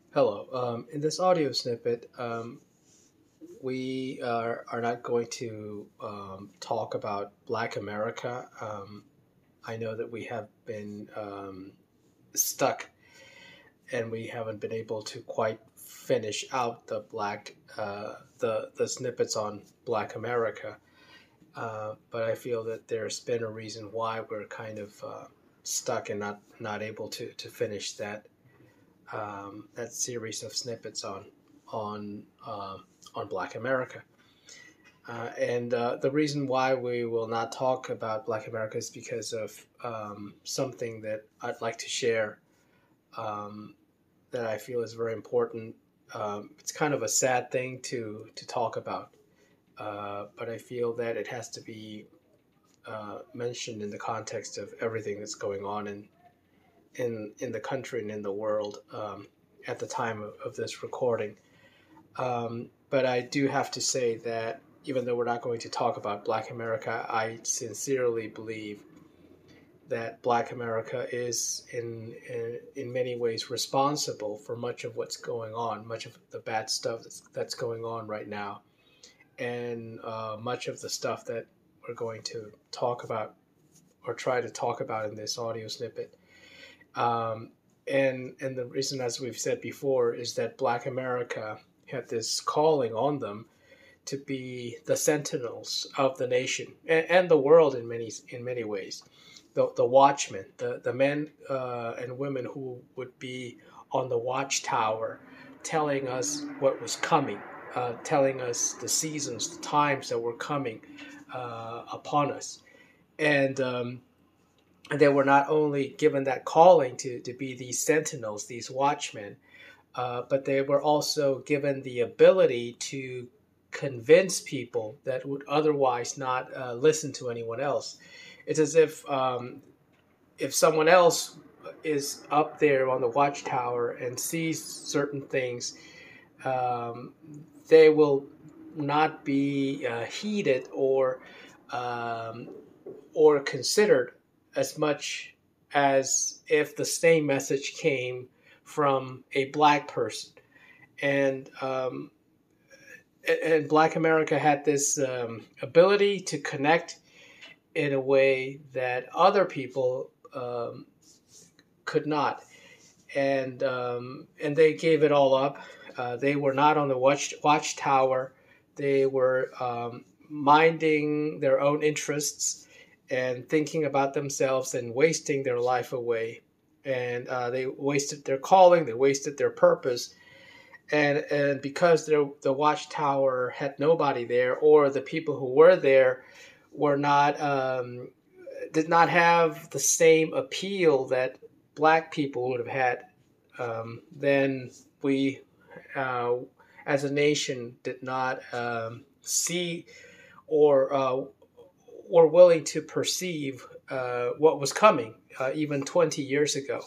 Hello. In this audio snippet, we are not going to talk about Black America. I know that we have been stuck and we haven't been able to quite finish out the snippets on Black America. But I feel that there's been a reason why we're kind of stuck and not able to finish that series of snippets on uh, on Black America. And the reason why we will not talk about Black America is because of something that I'd like to share um, that I feel is very important. It's kind of a sad thing to talk about, but I feel that it has to be mentioned in the context of everything that's going on in the country and in the world at the time of this recording. But I do have to say that even though we're not going to talk about Black America, I sincerely believe that Black America is in many ways responsible for much of what's going on, much of the bad stuff that's going on right now, and much of the stuff that we're going to talk about or try to talk about in this audio snippet. Um, and the reason, as we've said before, is that Black America had this calling on them to be the sentinels of the nation and the world in many ways, the watchmen, the men and women who would be on the watchtower, telling us what was coming, telling us the seasons, the times that were coming upon us, and they were not only given that calling to be these sentinels, these watchmen, but they were also given the ability to convince people that would otherwise not listen to anyone else. It's as if someone else is up there on the watchtower and sees certain things, um, they will not be heeded um, or considered as much as if the same message came from a black person. And and Black America had this ability to connect in a way that other people could not, and they gave it all up. They were not on the watchtower. They were minding their own interests and thinking about themselves and wasting their life away. And they wasted their calling. They wasted their purpose. And because the watchtower had nobody there, or the people who were there were not did not have the same appeal that black people would have had, then we, uh, as a nation, did not see or were willing to perceive what was coming, even 20 years ago.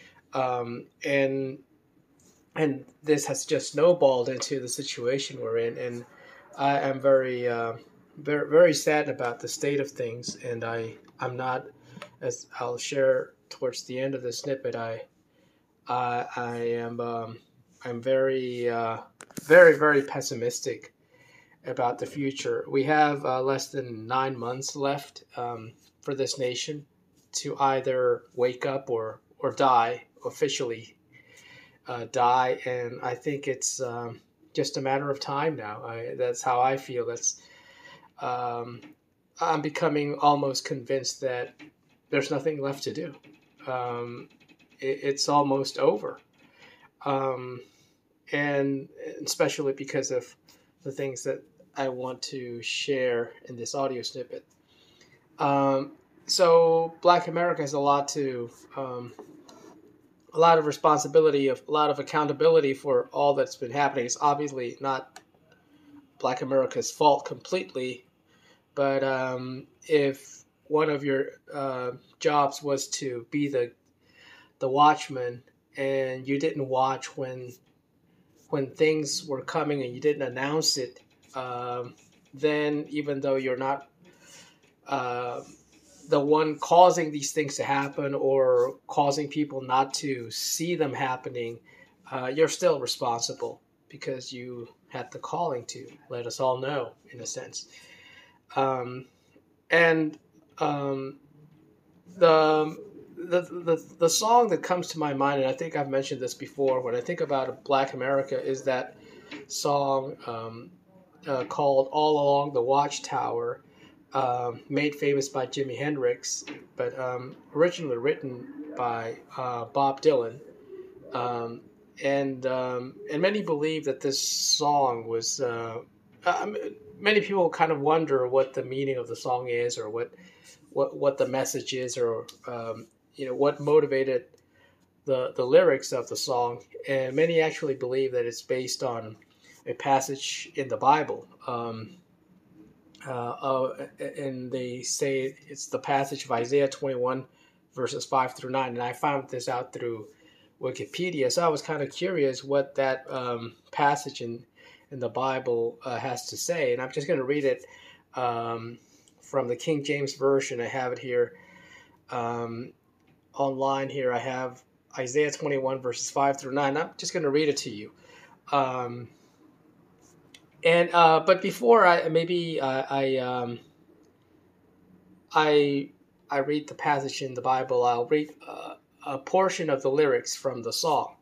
And this has just snowballed into the situation we're in, and I am very sad about the state of things. And I'm not, as I'll share towards the end of the snippet, I am I'm very pessimistic about the future. We have less than 9 months left for this nation to either wake up or die officially, die, and I think it's just a matter of time now. That's how I feel. That's um, I'm becoming almost convinced that there's nothing left to do. Um, it's almost over, um, and especially because of the things that I want to share in this audio snippet. Um, so Black America has a lot of responsibility, a lot of accountability for all that's been happening. It's obviously not Black America's fault completely, but if one of your jobs was to be the watchman, and you didn't watch when things were coming and you didn't announce it, then even though you're not uh, the one causing these things to happen or causing people not to see them happening, you're still responsible because you had the calling to let us all know, in a sense. Um, and um, the, the song that comes to my mind, and I think I've mentioned this before, when I think about Black America, is that song called "All Along the Watchtower," made famous by Jimi Hendrix, but originally written by Bob Dylan. Um, and many believe that this song was. Many people kind of wonder what the meaning of the song is, or what the message is, or what motivated the lyrics of the song. And many actually believe that it's based on a passage in the Bible. And they say it's the passage of Isaiah 21, verses 5 through 9. And I found this out through Wikipedia. So I was kind of curious what that passage in the Bible has to say. And I'm just going to read it from the King James Version. I have it here online here. I have Isaiah 21, verses 5 through 9. I'm just going to read it to you. But before I read the passage in the Bible, I'll read a portion of the lyrics from the song.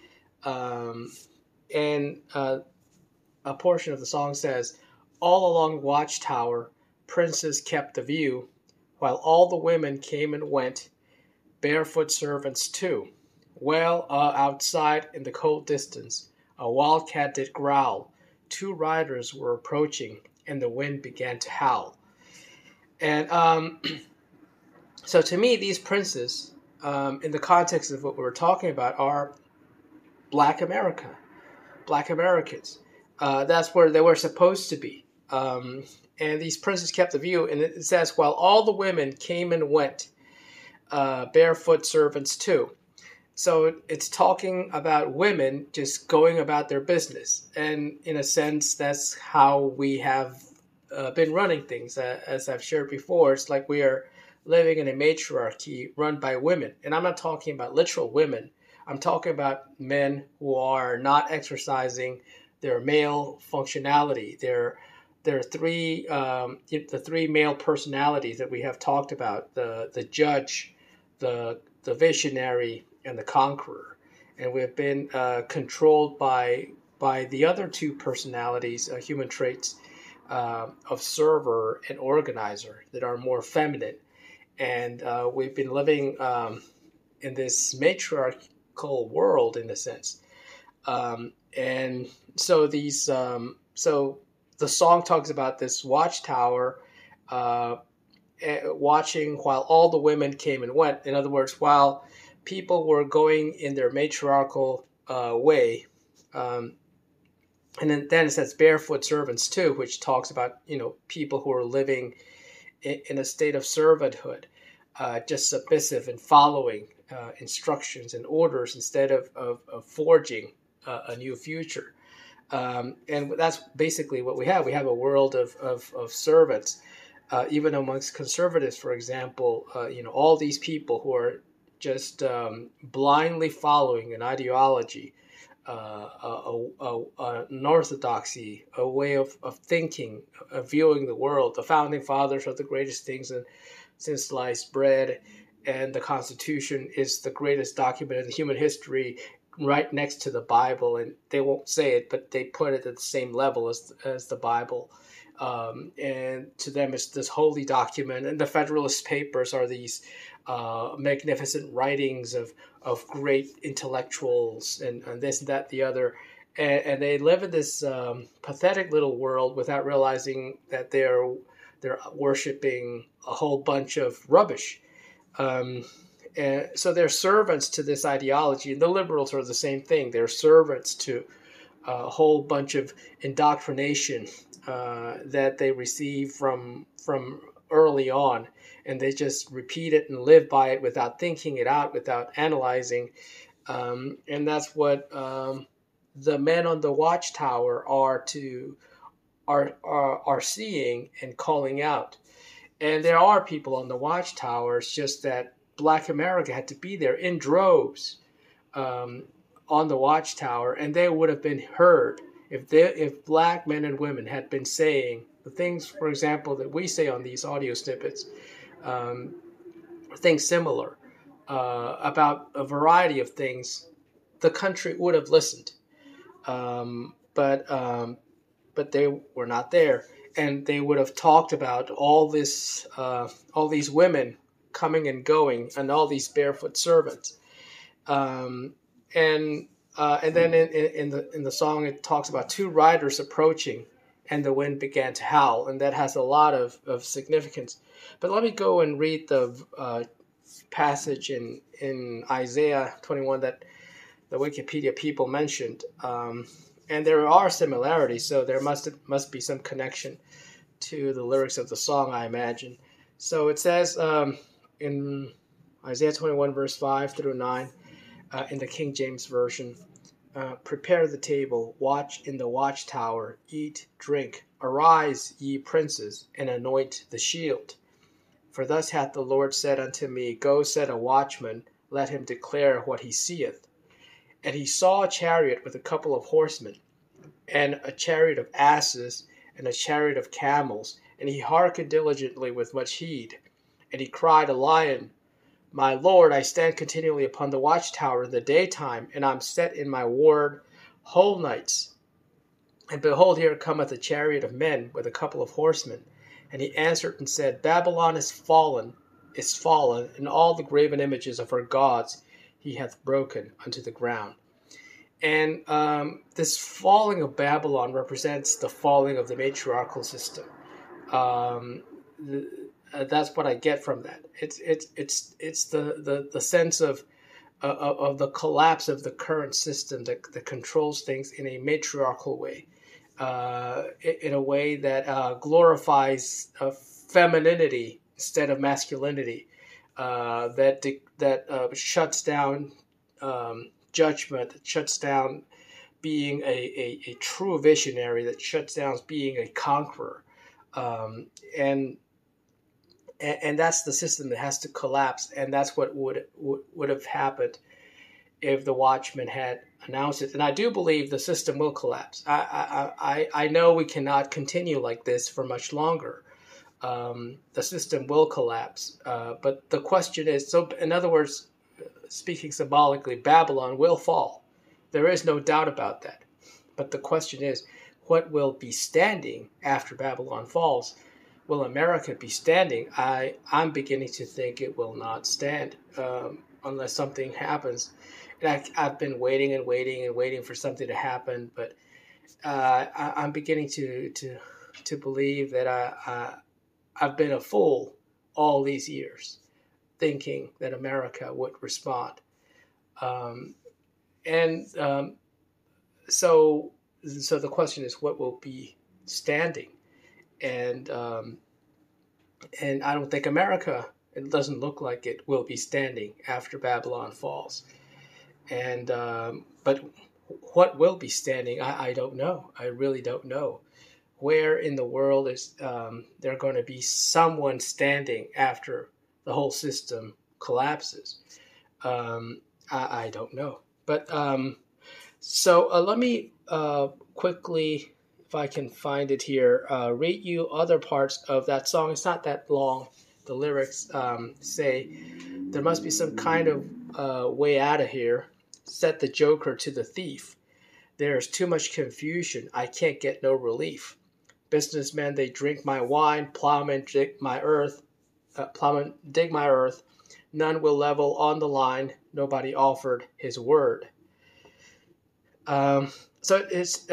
And a portion of the song says, "All along Watchtower, princes kept the view, while all the women came and went, barefoot servants too. Well, outside in the cold distance, a wildcat did growl. 2 riders were approaching, and the wind began to howl." And so to me, these princes, in the context of what we're talking about, are Black America, Black Americans. That's where they were supposed to be. And these princes kept the view, and it says, while all the women came and went, barefoot servants too. So it's talking about women just going about their business. And in a sense, that's how we have been running things. As I've shared before, it's like we are living in a matriarchy run by women. And I'm not talking about literal women. I'm talking about men who are not exercising their male functionality. There are the 3 male personalities that we have talked about: the judge, the visionary, and the conqueror. And we've been controlled by the other 2 personalities, human traits, of server and organizer, that are more feminine. And we've been living in this matriarchal world, in a sense. And so so the song talks about this watchtower watching while all the women came and went. In other words, while people were going in their matriarchal way. And then it says barefoot servants too, which talks about, people who are living in a state of servanthood, just submissive and following instructions and orders instead of forging a new future. And that's basically what we have. We have a world of servants. Even amongst conservatives, for example, all these people who are just blindly following an ideology, an orthodoxy, a way of thinking, of viewing the world. The founding fathers are the greatest things since sliced bread, and the Constitution is the greatest document in human history, right next to the Bible. And they won't say it, but they put it at the same level as the Bible. And to them, it's this holy document. And the Federalist Papers are these magnificent writings of great intellectuals and this and that, the other. And they live in this pathetic little world without realizing that they're worshiping a whole bunch of rubbish. And so they're servants to this ideology. And the liberals are the same thing. They're servants to a whole bunch of indoctrination that they receive from early on, and they just repeat it and live by it without thinking it out, without analyzing. And that's what the men on the watchtower are seeing and calling out. And there are people on the watchtower. It's just that Black America had to be there in droves, on the watchtower, and they would have been heard if black men and women had been saying the things, for example, that we say on these audio snippets, things similar about a variety of things. The country would have listened, but they were not there, and they would have talked about all these women coming and going, and all these barefoot servants, and then in the song it talks about two riders approaching, and the wind began to howl, and that has a lot of significance. But let me go and read the passage in Isaiah 21 that the Wikipedia people mentioned, and there are similarities, so there must be some connection to the lyrics of the song, I imagine. So it says in Isaiah 21 verse 5 through 9 in the King James Version, prepare the table, watch in the watchtower, eat, drink, arise, ye princes, and anoint the shield. For thus hath the Lord said unto me, go set a watchman, let him declare what he seeth. And he saw a chariot with a couple of horsemen, and a chariot of asses, and a chariot of camels, and he hearkened diligently with much heed. And he cried a lion, my Lord, I stand continually upon the watchtower in the daytime, and I'm set in my ward whole nights. And behold, here cometh a chariot of men with a couple of horsemen. And he answered and said, Babylon is fallen, and all the graven images of her gods he hath broken unto the ground. And this falling of Babylon represents the falling of the matriarchal system. That's what I get from that. It's the sense of the collapse of the current system that controls things in a matriarchal way, in a way that glorifies femininity instead of masculinity, that shuts down judgment, that shuts down being a true visionary, that shuts down being a conqueror, and that's the system that has to collapse, and that's what would have happened if the Watchmen had announced it. And I do believe the system will collapse. I know we cannot continue like this for much longer. The system will collapse, but the question is, so in other words, speaking symbolically, Babylon will fall. There is no doubt about that. But the question is, what will be standing after Babylon falls? Will America be standing? I'm beginning to think it will not stand unless something happens. And I've been waiting and waiting and waiting for something to happen, but I'm beginning to believe that I've been a fool all these years, thinking that America would respond. So the question is, what will be standing? And I don't think America, it doesn't look like it will be standing after Babylon falls. And but what will be standing, I don't know. I really don't know. Where in the world is there going to be someone standing after the whole system collapses? I don't know. But so let me quickly, if I can find it here, read you other parts of that song. It's not that long. The lyrics say, there must be some kind of way out of here. Set the joker to the thief. There's too much confusion. I can't get no relief. Businessmen, they drink my wine. Plowmen dig my earth. None will level on the line. Nobody offered his word. So it's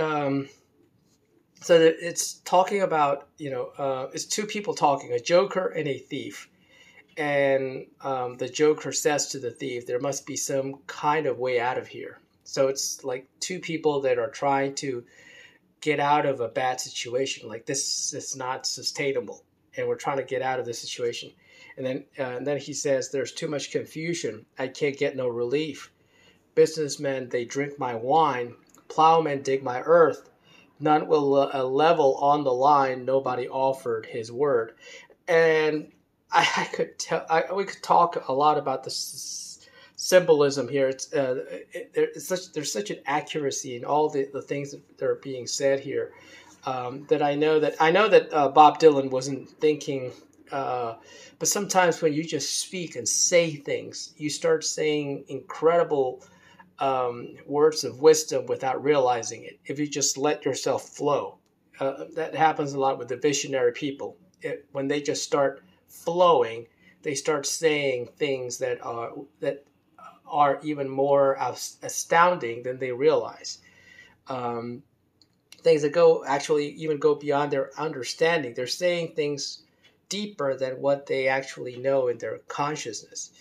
talking about, it's two people talking, a joker and a thief. And the joker says to the thief, there must be some kind of way out of here. So it's like two people that are trying to get out of a bad situation. Like, this is not sustainable, and we're trying to get out of this situation. And then he says, there's too much confusion. I can't get no relief. Businessmen, they drink my wine. Plowmen dig my earth. None will level on the line. Nobody offered his word. And we could talk a lot about the symbolism here. There's such an accuracy in all the things that are being said here, that I know that Bob Dylan wasn't thinking. But sometimes when you just speak and say things, you start saying incredible words of wisdom without realizing it. If you just let yourself flow, that happens a lot with the visionary people. When they just start flowing, they start saying things that are even more astounding than they realize. Um, Things that go beyond their understanding. They're saying things deeper than what they actually know in their consciousness.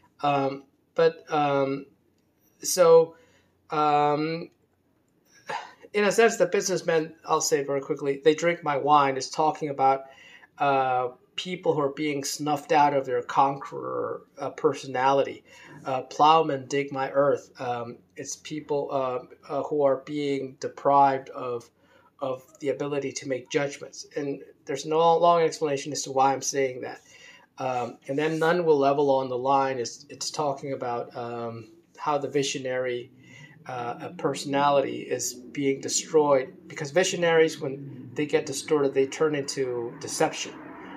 But so um, in a sense, the businessmen, I'll say very quickly, they drink my wine is talking about people who are being snuffed out of their conqueror personality. Plowmen dig my earth. It's people who are being deprived of the ability to make judgments. And there's no long explanation as to why I'm saying that. And then none will level on the line. It's talking about how the visionary personality is being destroyed, because visionaries, when they get distorted, they turn into deception.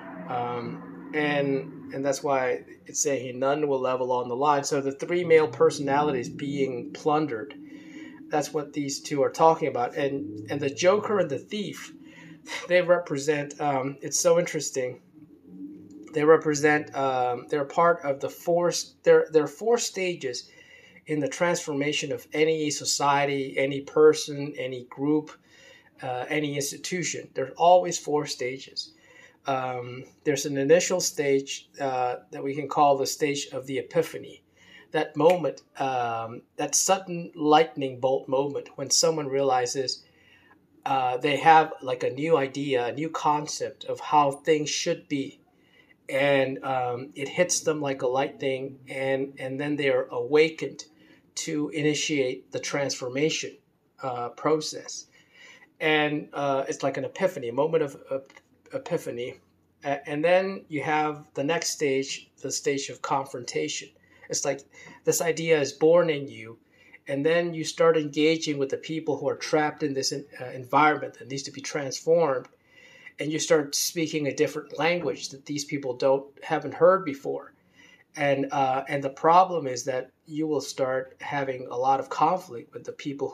And that's why it's saying none will level on the line. So the three male personalities being plundered, that's what these two are talking about. And the Joker and the thief, they represent, it's so interesting. They represent, they're part of the there are four stages in the transformation of any society, any person, any group, any institution. There's always four stages. There's an initial stage that we can call the stage of the epiphany. That moment, that sudden lightning bolt moment when someone realizes they have like a new idea, a new concept of how things should be. And it hits them like a lightning, and then they are awakened to initiate the transformation process. And it's like an epiphany, a moment of epiphany. And then you have the next stage, the stage of confrontation. It's like this idea is born in you, and then you start engaging with the people who are trapped in this environment that needs to be transformed, and you start speaking a different language that these people haven't heard before. And the problem is that you will start having a lot of conflict with the people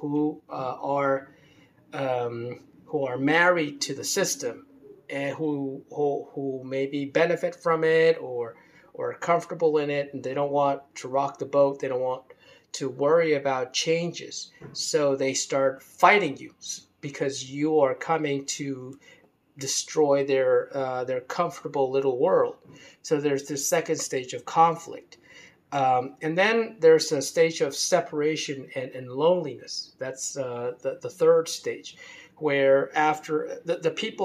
who are married to the system, and who maybe benefit from it or are comfortable in it, and they don't want to rock the boat. They don't want to worry about changes, so they start fighting you because you are coming to destroy their comfortable little world. So there's this second stage of conflict. And then there's a stage of separation and loneliness. That's the third stage, where after the people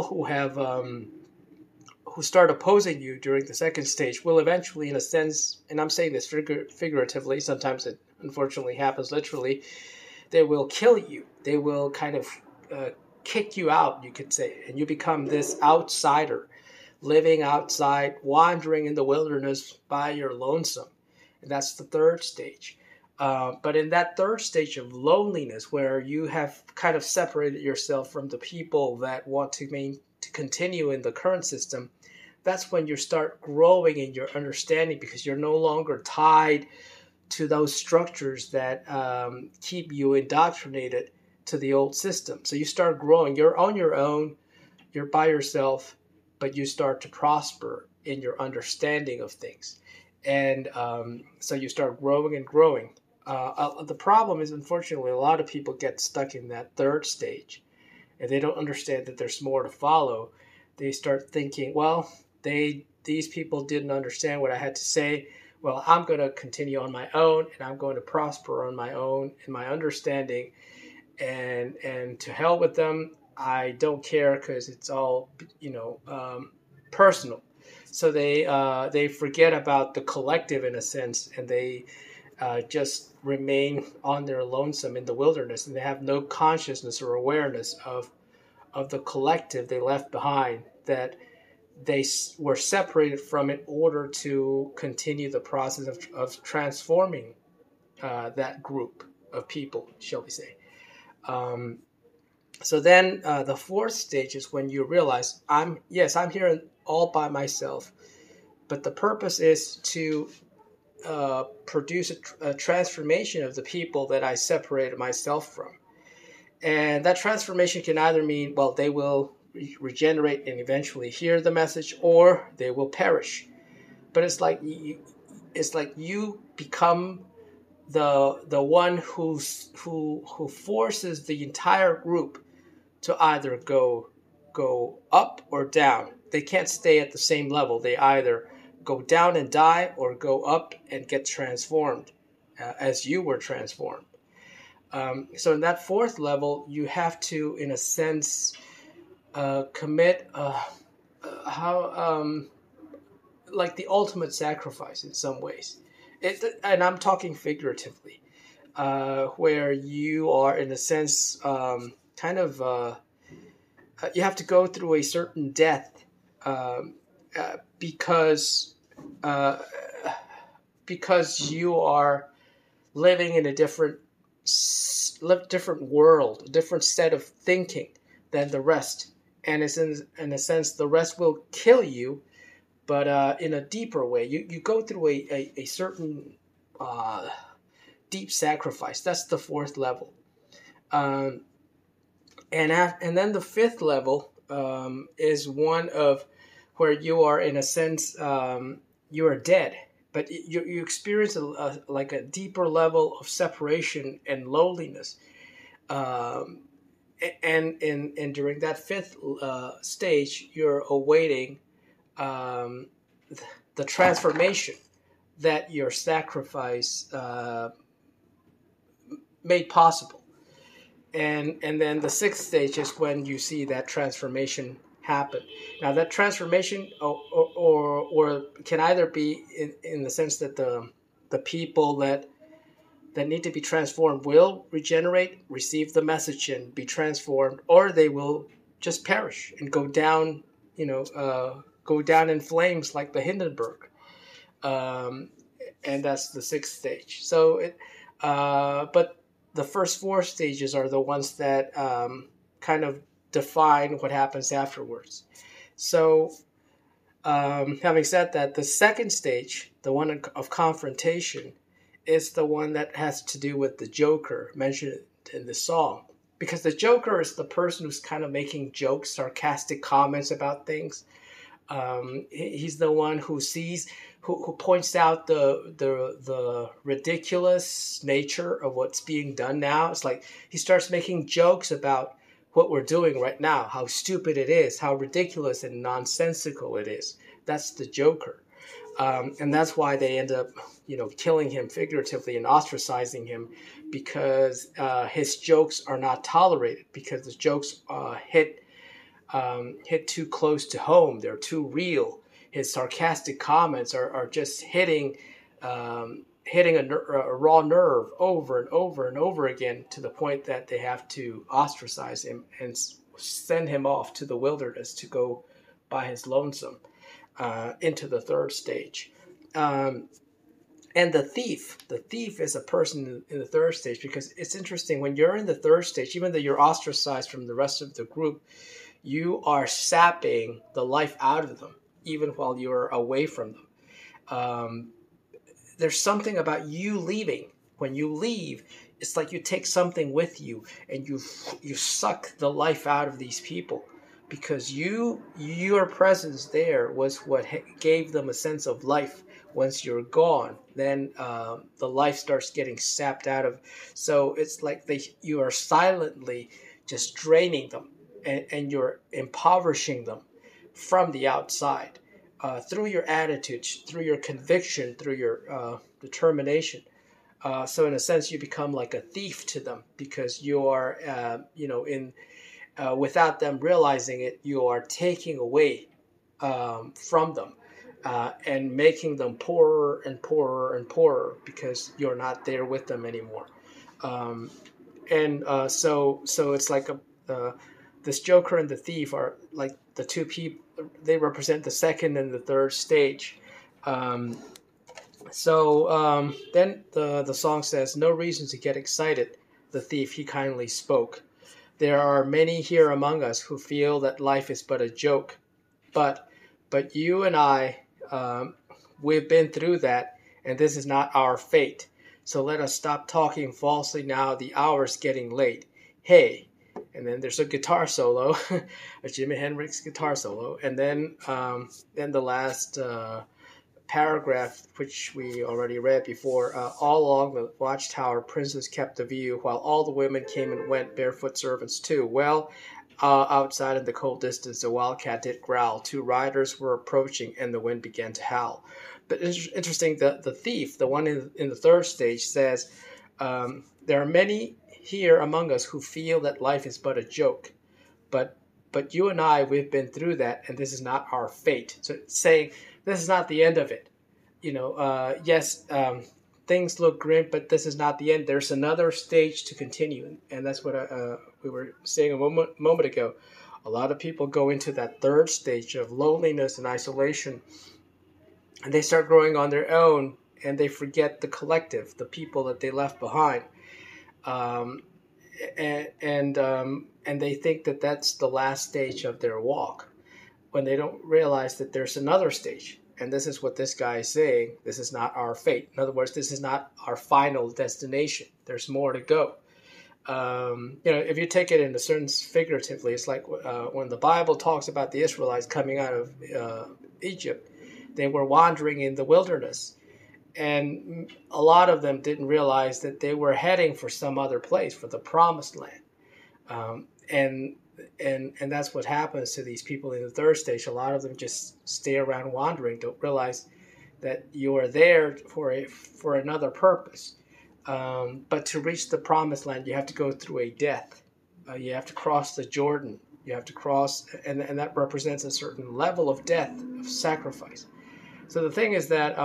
who start opposing you during the second stage will eventually, in a sense, and I'm saying this figuratively, sometimes it unfortunately happens literally, they will kill you. They will kind of kick you out, you could say, and you become this outsider, living outside, wandering in the wilderness by your lonesome. And that's the third stage. But in that third stage of loneliness, where you have kind of separated yourself from the people that want to continue in the current system, that's when you start growing in your understanding, because you're no longer tied to those structures that keep you indoctrinated to the old system. So you start growing. You're on your own. You're by yourself, but you start to prosper in your understanding of things. And so you start growing and growing. The problem is, unfortunately, a lot of people get stuck in that third stage, and they don't understand that there's more to follow. They start thinking, well, these people didn't understand what I had to say. Well, I'm going to continue on my own, and I'm going to prosper on my own in my understanding. And to hell with them. I don't care, because it's all personal. So they forget about the collective in a sense, and they just remain on their lonesome in the wilderness, and they have no consciousness or awareness of the collective they left behind, that they were separated from in order to continue the process of transforming that group of people, shall we say. Um, so then the fourth stage is when you realize I'm here all by myself, but the purpose is to produce a transformation of the people that I separated myself from. And that transformation can either mean, well, they will regenerate and eventually hear the message, or they will perish. But it's like you become the one who forces the entire group to either go up or down. They can't stay at the same level. They either go down and die, or go up and get transformed, as you were transformed. So in that fourth level, you have to, in a sense, commit how like the ultimate sacrifice in some ways. And I'm talking figuratively, where you are, in a sense, kind of you have to go through a certain death, because uh, because you are living in a different world, a different set of thinking than the rest. And it's in a sense, the rest will kill you, but in a deeper way. You go through a certain uh, deep sacrifice. That's the fourth level. Um, and then the fifth level is one of where you are, in a sense, you are dead, but you experience like a deeper level of separation and loneliness. Um, and during that fifth stage, you're awaiting um, the transformation that your sacrifice made possible. And then the sixth stage is when you see that transformation happen. Now that transformation, or can either be in the sense that the people that need to be transformed will regenerate, receive the message, and be transformed, or they will just perish and go down, go down in flames like the Hindenburg. Um, and that's the sixth stage. But the first four stages are the ones that kind of define what happens afterwards. So, having said that, the second stage, the one of confrontation, is the one that has to do with the Joker mentioned in the song. Because the Joker is the person who's kind of making jokes, sarcastic comments about things. He's the one who sees, who points out the ridiculous nature of what's being done now. It's like he starts making jokes about what we're doing right now, how stupid it is, how ridiculous and nonsensical it is. That's the Joker. And that's why they end up, killing him figuratively and ostracizing him, because his jokes are not tolerated, because the jokes hit too close to home. They're too real. His sarcastic comments are just hitting a raw nerve over and over and over again, to the point that they have to ostracize him and send him off to the wilderness to go by his lonesome, into the third stage. And the thief is a person in the third stage, because it's interesting, when you're in the third stage, even though you're ostracized from the rest of the group, you are sapping the life out of them, even while you're away from them. There's something about you leaving. When you leave, it's like you take something with you, and you suck the life out of these people, because your presence there was what gave them a sense of life. Once you're gone, then the life starts getting sapped out of. So it's like you are silently just draining them, and you're impoverishing them from the outside, through your attitudes, through your conviction, through your determination. So in a sense, you become like a thief to them, because you are, without them realizing it, you are taking away from them, and making them poorer and poorer and poorer, because you're not there with them anymore. So it's like this Joker and the thief are like the two people. They represent the second and the third stage. So then the song says, "No reason to get excited, the thief he kindly spoke. There are many here among us who feel that life is but a joke. But you and I, we've been through that, and this is not our fate. So let us stop talking falsely now. The hour's getting late. Hey." And then there's a guitar solo, a Jimi Hendrix guitar solo, and then the last paragraph, which we already read before. All along the watchtower, princes kept the view, while all the women came and went, barefoot servants too. Well, outside in the cold distance, the wildcat did growl. Two riders were approaching, and the wind began to howl. But it's interesting, the thief, the one in the third stage, says, there are many here among us who feel that life is but a joke. But you and I, we've been through that, and this is not our fate. So it's saying this is not the end of it. Yes, things look grim, but this is not the end. There's another stage to continue, and that's what we were saying a moment ago. A lot of people go into that third stage of loneliness and isolation, and they start growing on their own, and they forget the collective, the people that they left behind. And they think that that's the last stage of their walk, when they don't realize that there's another stage. And this is what this guy is saying. This is not our fate. In other words, this is not our final destination. There's more to go. If you take it in a certain figuratively, it's like when the Bible talks about the Israelites coming out of Egypt, they were wandering in the wilderness. And a lot of them didn't realize that they were heading for some other place, for the promised land. And that's what happens to these people in the third stage. A lot of them just stay around wandering, don't realize that you are there for another purpose. But to reach the promised land, you have to go through a death. You have to cross the Jordan. You have to cross, and that represents a certain level of death, of sacrifice. So the thing is that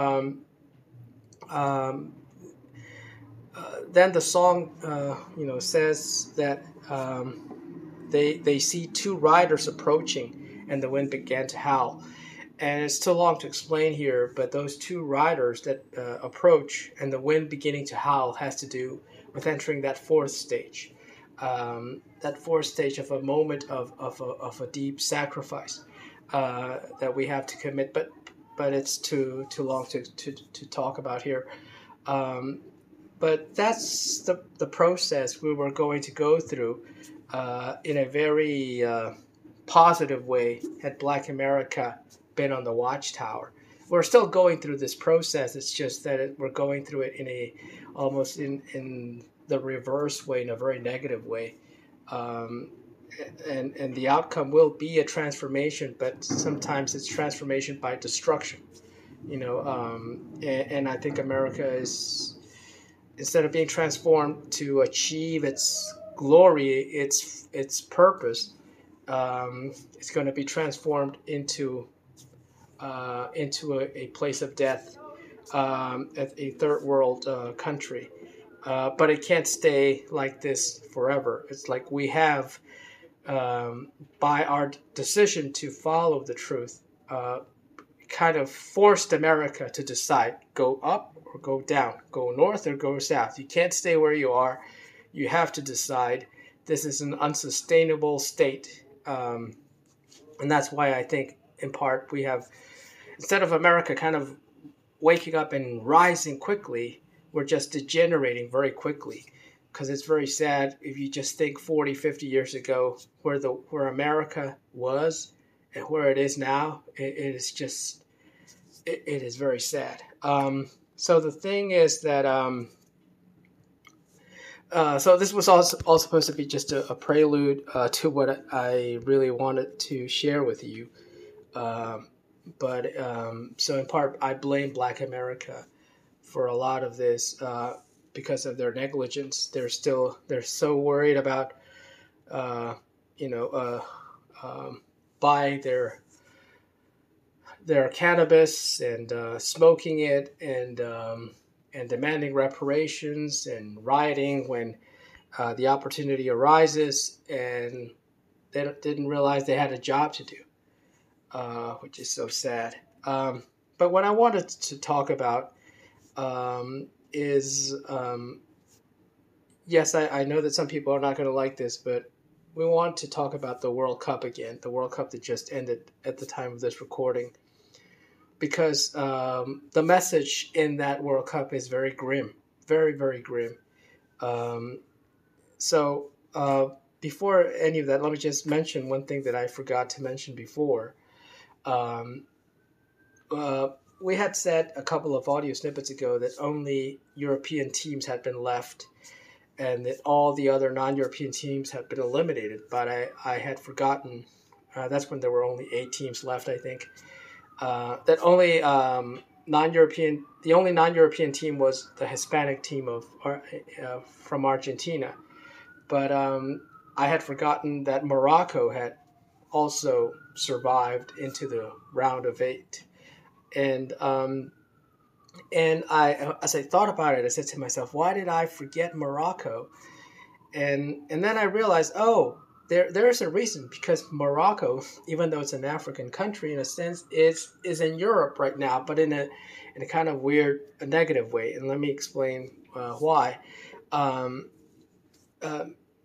then the song, says that they see two riders approaching, and the wind began to howl. And it's too long to explain here, but those two riders that approach and the wind beginning to howl has to do with entering that fourth stage. That fourth stage of a moment of a deep sacrifice that we have to commit, but it's too long to talk about here. But that's the process we were going to go through in a very positive way had Black America been on the Watchtower. We're still going through this process. It's just that we're going through it in almost in the reverse way, in a very negative way. And the outcome will be a transformation, but sometimes it's transformation by destruction. And I think America is, instead of being transformed to achieve its glory, its purpose, it's going to be transformed into a place of death, at a third world country. But it can't stay like this forever. It's like we have, by our decision to follow the truth, kind of forced America to decide, go up or go down, go north or go south. You can't stay where you are. You have to decide. This is an unsustainable state. And that's why I think, in part, we have, instead of America kind of waking up and rising quickly, we're just degenerating very quickly. Because it's very sad if you just think 40, 50 years ago where America was and where it is now. It is very sad. So the thing is that so this was all supposed to be just a prelude to what I really wanted to share with you. But so in part, I blame Black America for a lot of this because of their negligence. They're so worried about buying their cannabis and smoking it and demanding reparations and rioting when the opportunity arises, and they didn't realize they had a job to do, which is so sad. But what I wanted to talk about is yes, I know that some people are not going to like this, but we want to talk about the World Cup again, the World Cup that just ended at the time of this recording, because the message in that World Cup is very grim, very, very grim. Um, so, before any of that, let me just mention one thing that I forgot to mention before. Um, uh, we had said a couple of audio snippets ago that only European teams had been left and that all the other non-European teams had been eliminated. But I had forgotten. That's when there were only 8 teams left, I think. That only the only non-European team was the Hispanic team from Argentina. But I had forgotten that Morocco had also survived into the round of 8. And as I thought about it, I said to myself, why did I forget Morocco? And then I realized, oh, there's a reason, because Morocco, even though it's an African country in a sense, is in Europe right now, but in a kind of weird, a negative way. And let me explain why. Um, uh,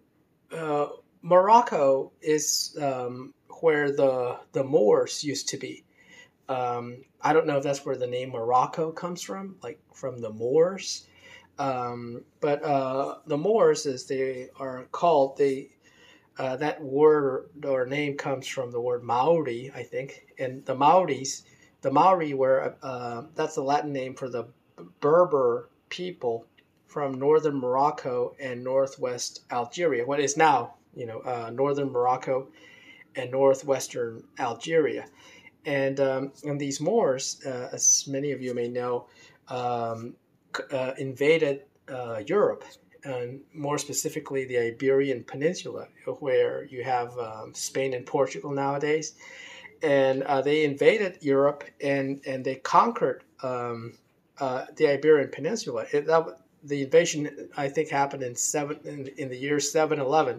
Morocco is where the Moors used to be. I don't know if that's where the name Morocco comes from, like from the Moors. But the Moors, as they are called, that word or name comes from the word Maori, I think. And the Maori were that's the Latin name for the Berber people from northern Morocco and northwest Algeria, what is now, northern Morocco and northwestern Algeria. And these Moors, as many of you may know, invaded Europe, and more specifically the Iberian Peninsula, where you have Spain and Portugal nowadays. And they invaded Europe, and they conquered the Iberian Peninsula. The invasion, I think, happened in the year 711.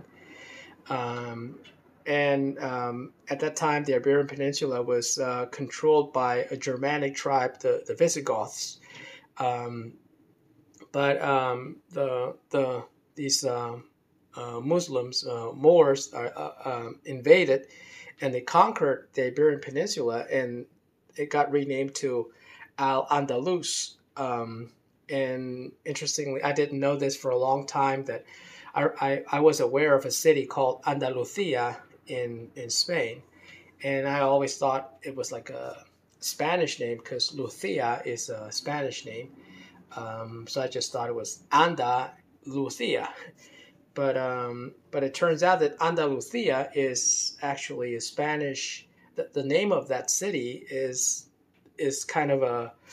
At that time, the Iberian Peninsula was controlled by a Germanic tribe, the Visigoths. These Muslims, Moors, invaded, and they conquered the Iberian Peninsula, and it got renamed to Al-Andalus. And interestingly, I didn't know this for a long time, that I was aware of a city called Andalusia in Spain, and I always thought it was like a Spanish name, because Lucia is a Spanish name. So I just thought it was Andalusia. But it turns out that Andalusia is actually a Spanish. The name of that city is kind of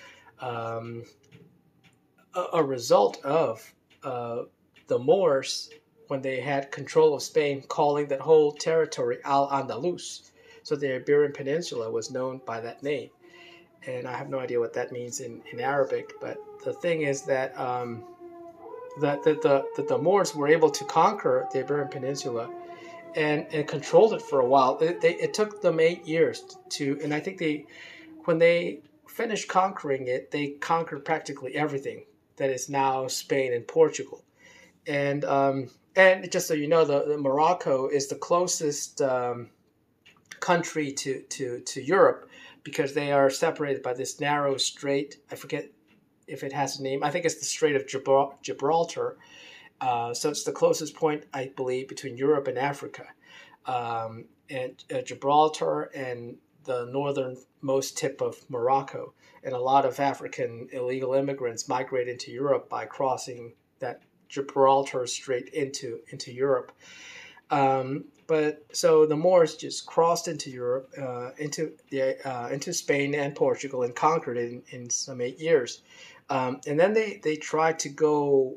a result of the Moors, when they had control of Spain, calling that whole territory Al-Andalus. So the Iberian Peninsula was known by that name. And I have no idea what that means in Arabic. But the thing is that that the Moors were able to conquer the Iberian Peninsula and controlled it for a while. It took them 8 years and I think when they finished conquering it, they conquered practically everything that is now Spain and Portugal. And just so you know, the Morocco is the closest country to Europe, because they are separated by this narrow strait. I forget if it has a name. I think it's the Strait of Gibraltar. So it's the closest point, I believe, between Europe and Africa. And Gibraltar and the northernmost tip of Morocco. And a lot of African illegal immigrants migrate into Europe by crossing that Gibraltar Strait into Europe. But so the Moors just crossed into Europe, into Spain and Portugal, and conquered it in some 8 years. And then they tried to go,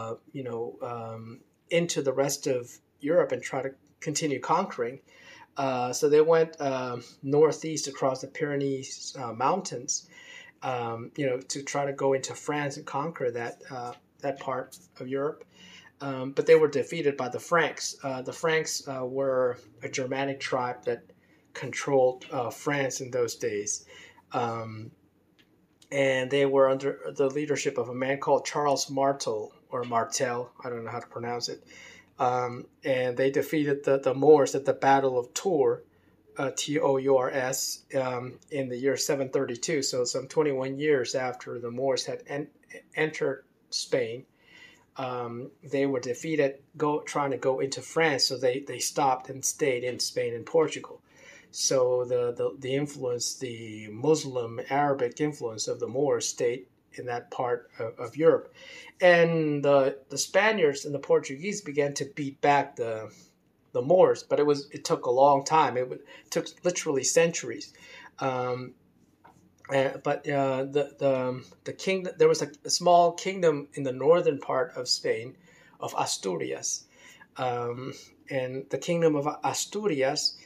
into the rest of Europe and try to continue conquering. So they went northeast across the Pyrenees Mountains, to try to go into France and conquer that part of Europe. But they were defeated by the Franks. The Franks were a Germanic tribe that controlled France in those days. and they were under the leadership of a man called Charles Martel or Martel. I don't know how to pronounce it. And they defeated the Moors at the Battle of Tours, Tours, in the year 732. So some 21 years after the Moors had entered Spain, they were defeated trying to go into France. So they stopped and stayed in Spain and Portugal. So the influence, the Muslim Arabic influence of the Moors stayed in that part of Europe. And the Spaniards and the Portuguese began to beat back the Moors, but it took a long time. It took literally centuries. But the kingdom, there was a small kingdom in the northern part of Spain, of Asturias, and the kingdom of Asturias.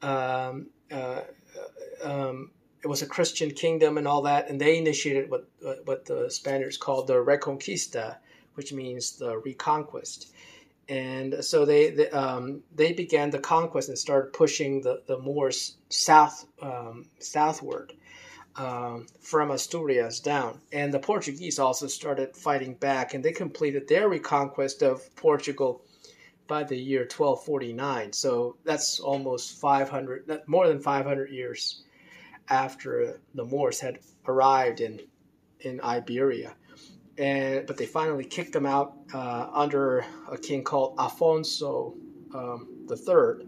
It was a Christian kingdom and all that, and they initiated what the Spaniards called the Reconquista, which means the reconquest. And so they began the conquest and started pushing the Moors southward from Asturias down. And the Portuguese also started fighting back, and they completed their reconquest of Portugal by the year 1249. So that's almost 500, more than 500 years after the Moors had arrived in Iberia. But they finally kicked them out under a king called Afonso III.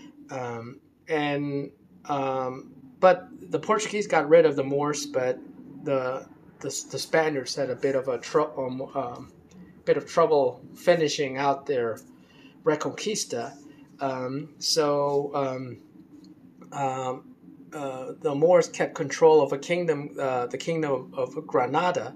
But the Portuguese got rid of the Moors, but the Spaniards had a bit of trouble finishing out their Reconquista. The Moors kept control of a kingdom, the kingdom of Granada,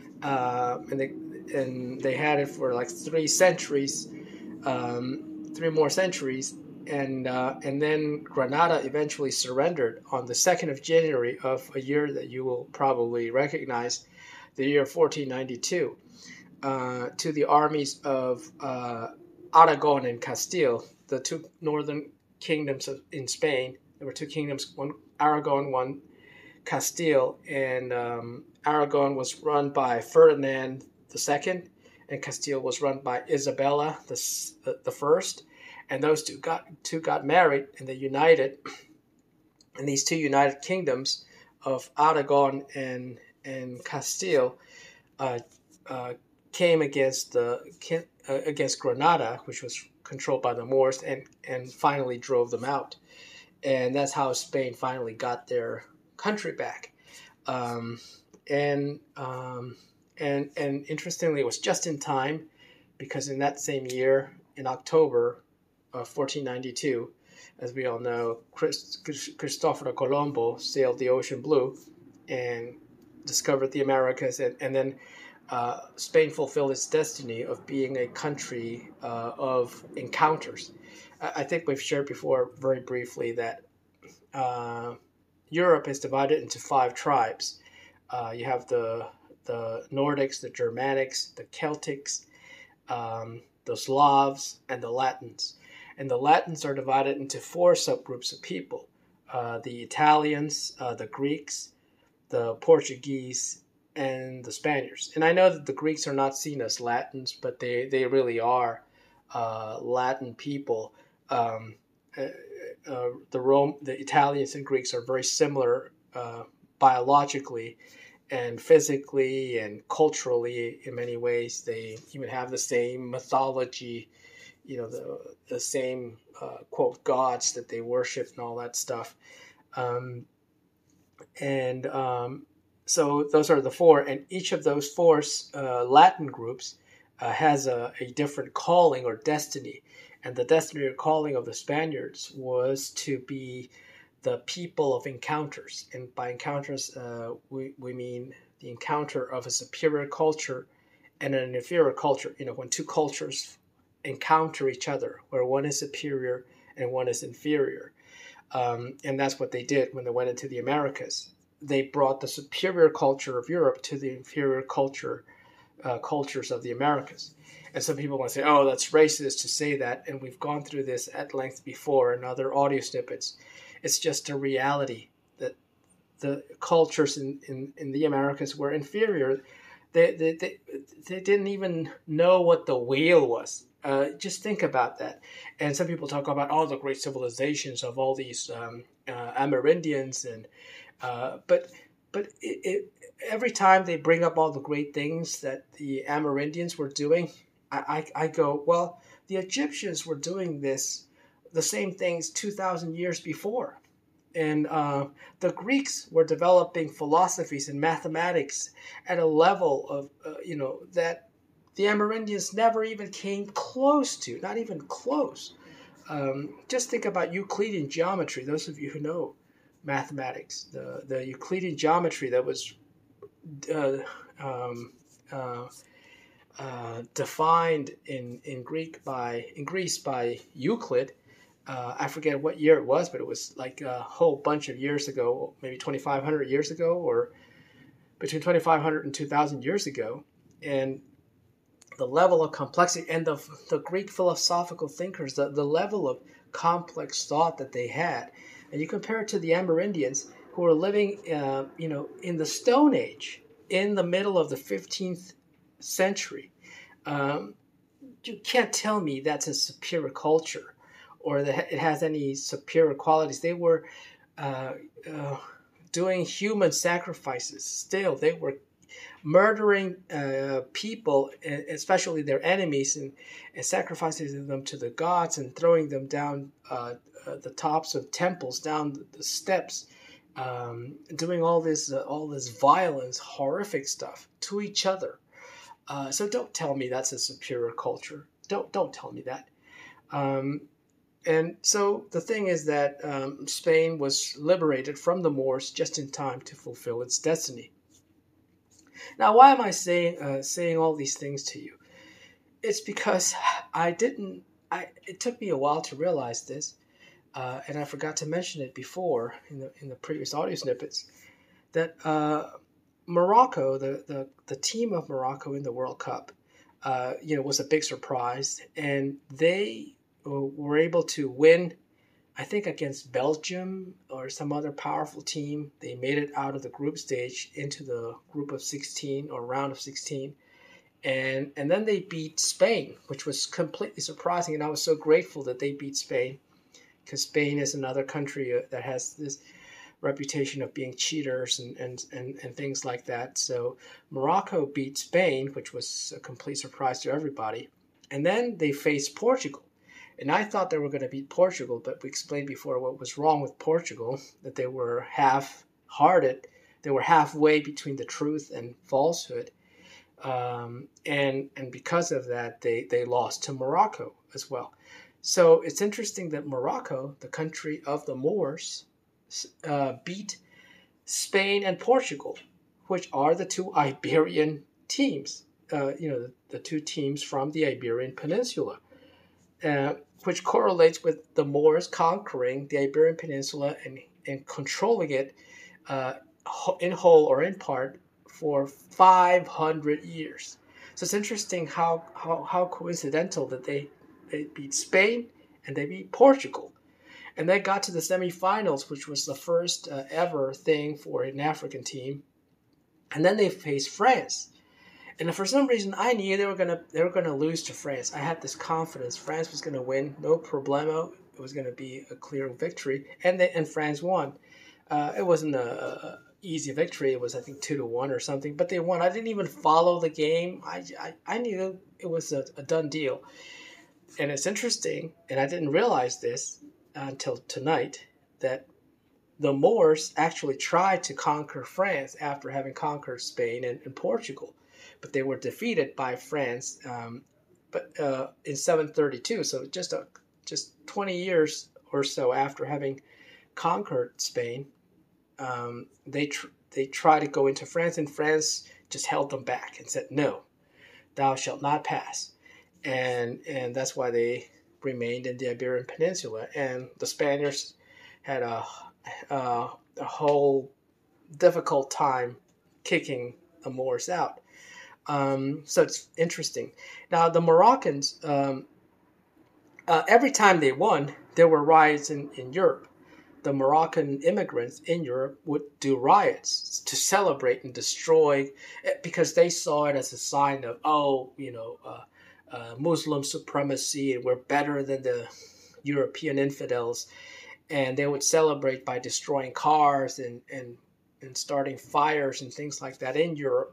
and they had it for like 3 centuries, 3 more centuries, and then Granada eventually surrendered on the 2nd of January of a year that you will probably recognize, the year 1492, to the armies of Aragon and Castile, the 2 northern kingdoms in Spain. There were 2 kingdoms, one Aragon, one Castile, and Aragon was run by Ferdinand II, and Castile was run by Isabella the First, and those two got married, and they united. And these 2 united kingdoms of Aragon and Castile came against Granada, which was controlled by the Moors, and finally drove them out. And that's how Spain finally got their country back. And interestingly, it was just in time, because in that same year, in October of 1492, as we all know, Cristoforo Colombo sailed the ocean blue and discovered the Americas, and then Spain fulfilled its destiny of being a country of encounters. I think we've shared before very briefly that Europe is divided into 5 tribes. You have the Nordics, the Germanics, the Celtics, the Slavs, and the Latins. And the Latins are divided into 4 subgroups of people: the Italians, the Greeks, the Portuguese, and the Spaniards. And I know that the Greeks are not seen as Latins, but they really are Latin people. The Italians and Greeks are very similar biologically and physically and culturally in many ways. They even have the same mythology, the same quote gods that they worship and all that stuff. So those are the 4, and each of those 4 Latin groups has a different calling or destiny. And the destiny or calling of the Spaniards was to be the people of encounters. And by encounters, we mean the encounter of a superior culture and an inferior culture. When 2 cultures encounter each other, where one is superior and one is inferior. And that's what they did when they went into the Americas. They brought the superior culture of Europe to the inferior cultures of the Americas. And some people want to say, oh, that's racist to say that, and we've gone through this at length before in other audio snippets. It's just a reality that the cultures in the Americas were inferior. They didn't even know what the whale was. Just think about that. And some people talk about all the great civilizations of all these Amerindians, and every time they bring up all the great things that the Amerindians were doing, I go, well, the Egyptians were doing the same things 2,000 years before. And the Greeks were developing philosophies and mathematics at a level of, that the Amerindians never even came close to, not even close. Just think about Euclidean geometry. Those of you who know mathematics, the Euclidean geometry that was defined in Greece by Euclid. I forget what year it was, but it was like a whole bunch of years ago, maybe 2,500 years ago, or between 2,500 and 2,000 years ago. And the level of complexity and the Greek philosophical thinkers, the level of complex thought that they had. And you compare it to the Amerindians who were living, in the Stone Age, in the middle of the 15th century. You can't tell me that's a superior culture, or that it has any superior qualities. They were doing human sacrifices still. They were murdering people, especially their enemies, and sacrificing them to the gods and throwing them down the tops of temples, down the steps, doing all this violence, horrific stuff to each other. So don't tell me that's a superior culture. Don't tell me that. And so the thing is that Spain was liberated from the Moors just in time to fulfill its destiny. Now, why am I saying all these things to you? It's because it took me a while to realize this, and I forgot to mention it before in the previous audio snippets, that Morocco, the team of Morocco in the World Cup, was a big surprise, and they were able to win, I think, against Belgium or some other powerful team. They made it out of the group stage into the group of 16 or round of 16. And then they beat Spain, which was completely surprising. And I was so grateful that they beat Spain, because Spain is another country that has this reputation of being cheaters and things like that. So Morocco beat Spain, which was a complete surprise to everybody. And then they faced Portugal. And I thought they were going to beat Portugal, but we explained before what was wrong with Portugal, that they were half-hearted. They were halfway between the truth and falsehood. And because of that, they lost to Morocco as well. So it's interesting that Morocco, the country of the Moors, beat Spain and Portugal, which are the two Iberian teams, the two teams from the Iberian Peninsula. Which correlates with the Moors conquering the Iberian Peninsula and controlling it in whole or in part for 500 years. So it's interesting how coincidental that they beat Spain and they beat Portugal. And they got to the semifinals, which was the first ever thing for an African team. And then they faced France. And for some reason, I knew they were gonna lose to France. I had this confidence France was gonna win, no problemo. It was gonna be a clear victory, and France won. It wasn't a easy victory. It was, I think, 2-1 or something, but they won. I didn't even follow the game. I knew it was a done deal. And it's interesting, and I didn't realize this until tonight, that the Moors actually tried to conquer France after having conquered Spain and Portugal. But they were defeated by France, in 732. So just 20 years or so after having conquered Spain, they tried to go into France, and France just held them back and said, "No, thou shalt not pass." And that's why they remained in the Iberian Peninsula. And the Spaniards had a whole difficult time kicking the Moors out. So it's interesting. Now, the Moroccans, every time they won, there were riots in Europe. the Moroccan immigrants in Europe would do riots to celebrate and destroy it because they saw it as a sign of, Muslim supremacy and we're better than the European infidels. And they would celebrate by destroying cars and starting fires and things like that in Europe.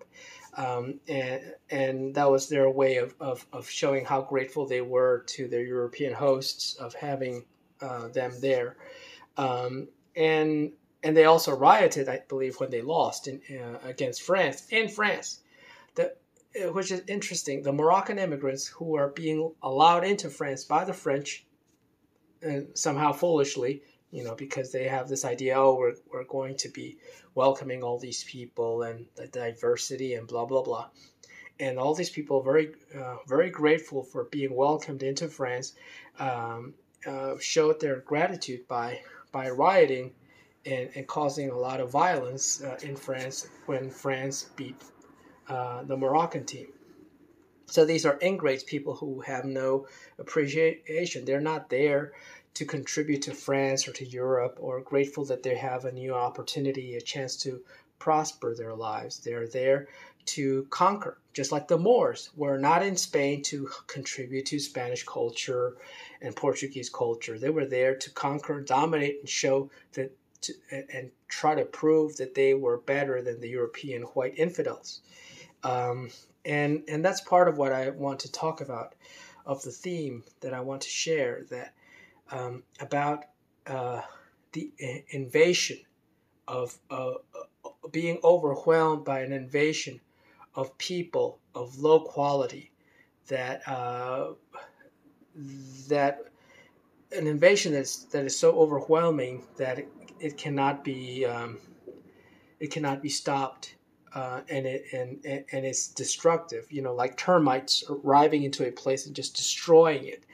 And that was their way of showing how grateful they were to their European hosts of having them there. And they also rioted, I believe, when they lost against France in France. Which is interesting. The Moroccan immigrants who are being allowed into France by the French, and somehow foolishly, because they have this idea, we're going to be welcoming all these people and the diversity and blah blah blah, and all these people very grateful for being welcomed into France, showed their gratitude by rioting and causing a lot of violence in France when France beat the Moroccan team. So these are ingrates, people who have no appreciation. They're not there to contribute to France or to Europe, or grateful that they have a new opportunity, a chance to prosper their lives. They're there to conquer, just like the Moors were not in Spain to contribute to Spanish culture and Portuguese culture. They were there to conquer, dominate, and show that, and try to prove that they were better than the European white infidels. And that's part of what I want to talk about, of the theme that I want to share, that about the invasion of being overwhelmed by an invasion of people of low quality, that an invasion that is so overwhelming that it cannot be stopped. And it's destructive, like termites arriving into a place and just destroying it.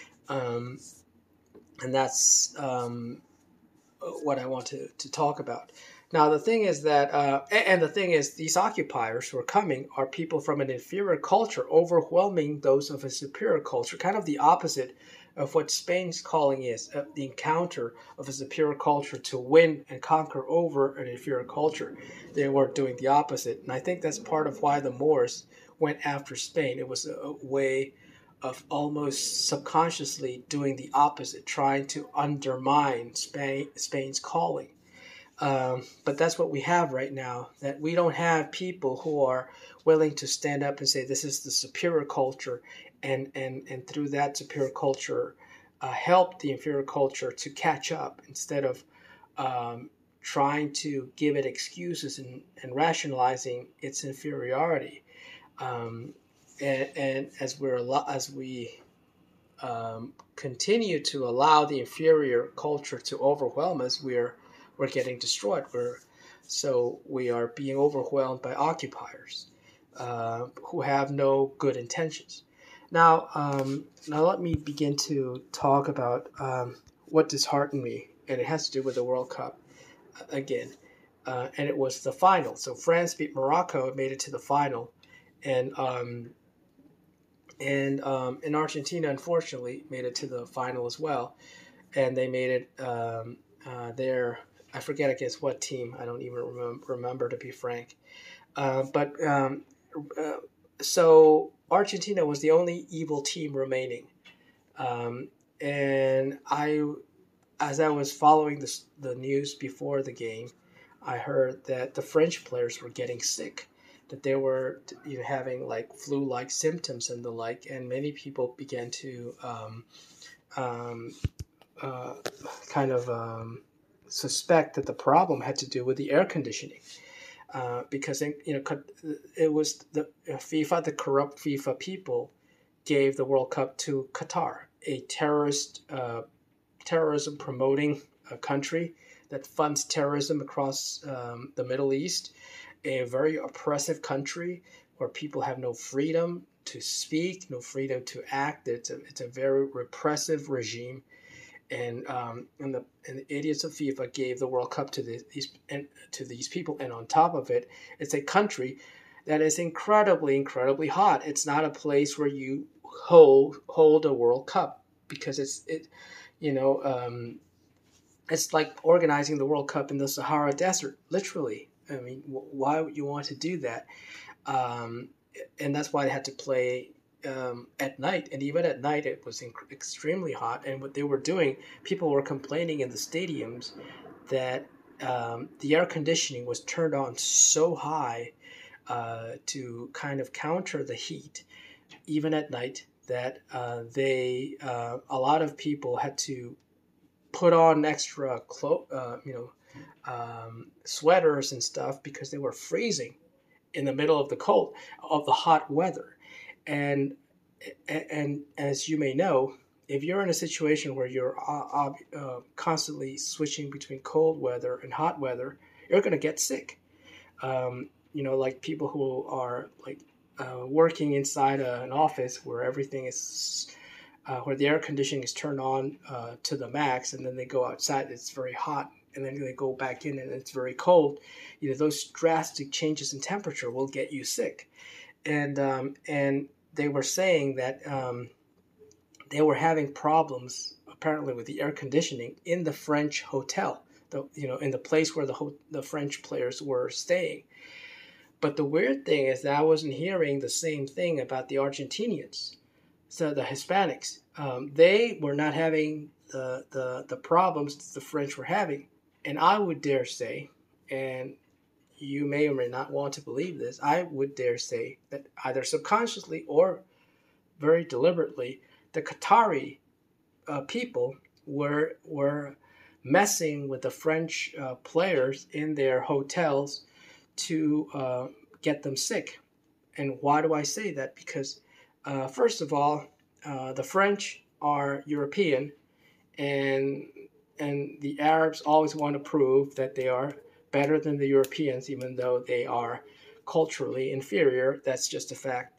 And that's what I want to talk about. Now, the thing is that, these occupiers who are coming are people from an inferior culture, overwhelming those of a superior culture, kind of the opposite of what Spain's calling is the encounter of a superior culture to win and conquer over an inferior culture. They were doing the opposite. And I think that's part of why the Moors went after Spain. It was a way of almost subconsciously doing the opposite, trying to undermine Spain's calling. But that's what we have right now, that we don't have people who are willing to stand up and say, this is the superior culture, and through that superior culture, help the inferior culture to catch up, instead of trying to give it excuses and rationalizing its inferiority. And as we continue to allow the inferior culture to overwhelm us, we're getting destroyed. We are being overwhelmed by occupiers who have no good intentions. Now let me begin to talk about what disheartened me, and it has to do with the World Cup again. And it was the final. So France beat Morocco, it made it to the final, and Argentina unfortunately made it to the final as well, and they made it there. I forget against what team. I don't even remember, to be frank. So Argentina was the only evil team remaining. And as I was following the news before the game, I heard that the French players were getting sick, that they were having like flu-like symptoms and the like, and many people began to suspect that the problem had to do with the air conditioning, because it was the FIFA, the corrupt FIFA people, gave the World Cup to Qatar, a terrorism promoting country that funds terrorism across the Middle East, a very oppressive country where people have no freedom to speak, no freedom to act. It's a very repressive regime. And the idiots of FIFA gave the World Cup to these people, and on top of it, it's a country that is incredibly, incredibly hot. It's not a place where you hold a World Cup, because It's like organizing the World Cup in the Sahara Desert, literally. I mean, why would you want to do that? Um, and that's why they had to play at night. And even at night, it was extremely hot. And what they were doing, people were complaining in the stadiums that the air conditioning was turned on so high to kind of counter the heat, even at night, that a lot of people had to put on extra sweaters and stuff because they were freezing in the middle of the hot weather. And as you may know, if you're in a situation where you're constantly switching between cold weather and hot weather, you're going to get sick. Like people who are like working inside an office where everything is where the air conditioning is turned on to the max, and then they go outside, it's very hot, and then they go back in and it's very cold. Those drastic changes in temperature will get you sick. And they were saying that they were having problems apparently with the air conditioning in the French hotel, in the place where the French players were staying. But the weird thing is that I wasn't hearing the same thing about the Argentinians. So the Hispanics, they were not having the problems the French were having. And I would dare say, and you may or may not want to believe this, I would dare say that either subconsciously or very deliberately, the Qatari people were messing with the French players in their hotels to get them sick. And why do I say that? Because first of all, the French are European, and the Arabs always want to prove that they are better than the Europeans, even though they are culturally inferior. That's just a fact.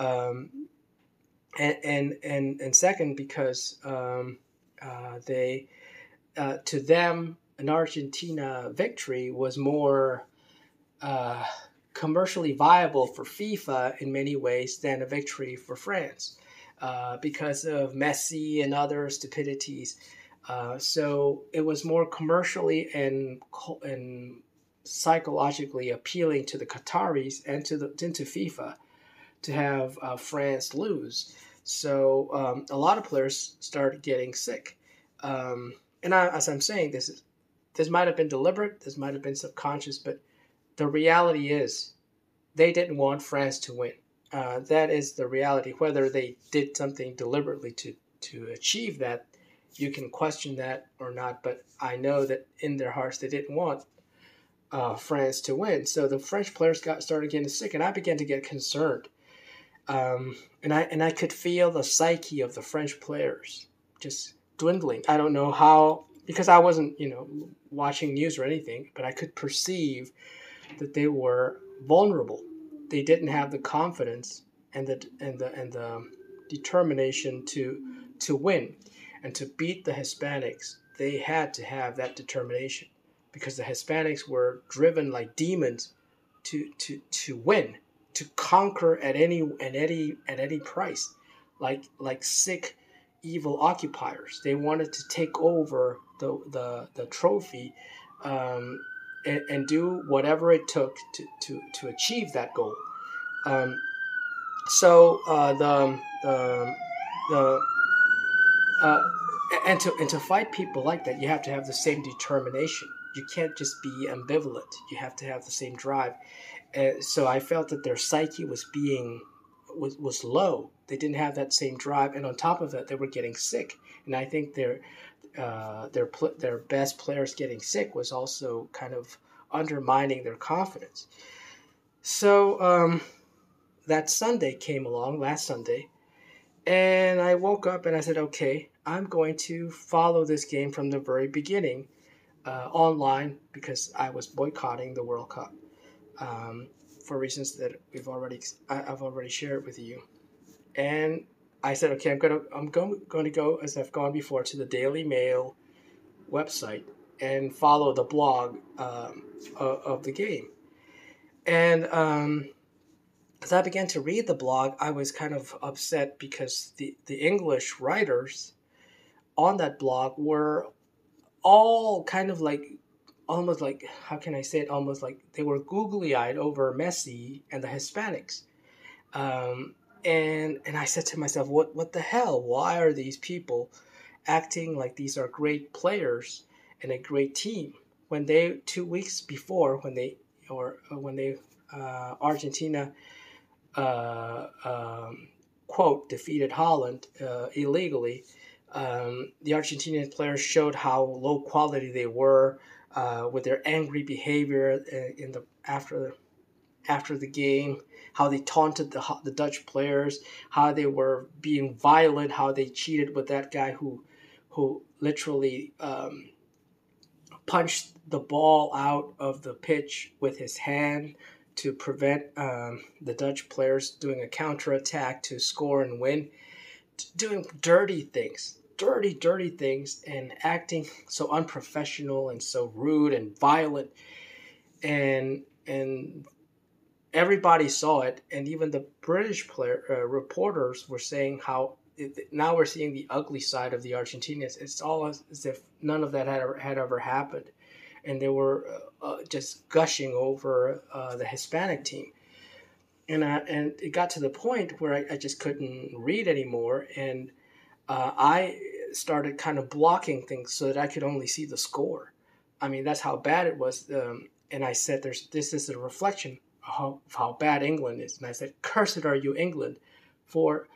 And second, because they to them an Argentina victory was more commercially viable for FIFA in many ways than a victory for France because of Messi and other stupidities. So it was more commercially and psychologically appealing to the Qataris and to FIFA to have France lose. So a lot of players started getting sick. As I'm saying, this might have been deliberate, this might have been subconscious, but the reality is they didn't want France to win. That is the reality. Whether they did something deliberately to achieve that, you can question that or not. But I know that in their hearts they didn't want France to win. So the French players started getting sick, and I began to get concerned. And I could feel the psyche of the French players just dwindling. I don't know how, because I wasn't watching news or anything, but I could perceive that they were vulnerable. They didn't have the confidence and the determination to win and to beat the Hispanics. They had to have that determination because the Hispanics were driven like demons to win, to conquer at any price, like sick, evil occupiers. They wanted to take over the trophy. And do whatever it took to achieve that goal. So to fight people like that, you have to have the same determination. You can't just be ambivalent. You have to have the same drive. So I felt that their psyche was low. They didn't have that same drive, and on top of that, they were getting sick. And I think their best players getting sick was also kind of undermining their confidence. So that Sunday came along, last Sunday, and I woke up and I said, okay, I'm going to follow this game from the very beginning online because I was boycotting the World Cup for reasons that I've already shared with you. And I said, okay, I'm going to go, as I've gone before, to the Daily Mail website and follow the blog of the game. And as I began to read the blog, I was kind of upset because the English writers on that blog were all kind of like, almost like, how can I say it? Almost like they were googly eyed over Messi and the Hispanics. Um, and I said to myself, what the hell? Why are these people acting like these are great players and a great team when they 2 weeks before, when they Argentina quote defeated Holland illegally. The Argentinian players showed how low quality they were with their angry behavior in the after the game, how they taunted the Dutch players, how they were being violent, how they cheated with that guy who literally punched the ball out of the pitch with his hand to prevent the Dutch players doing a counterattack to score and win, doing dirty things, and acting so unprofessional and so rude and violent, and everybody saw it, and even the British reporters were saying how now we're seeing the ugly side of the Argentinians. It's all as if none of that had ever happened, and they were just gushing over the Hispanic team, and it got to the point where I just couldn't read anymore, and I started kind of blocking things so that I could only see the score. I mean, that's how bad it was. And I said, this is a reflection of how bad England is. And I said, cursed are you, England, for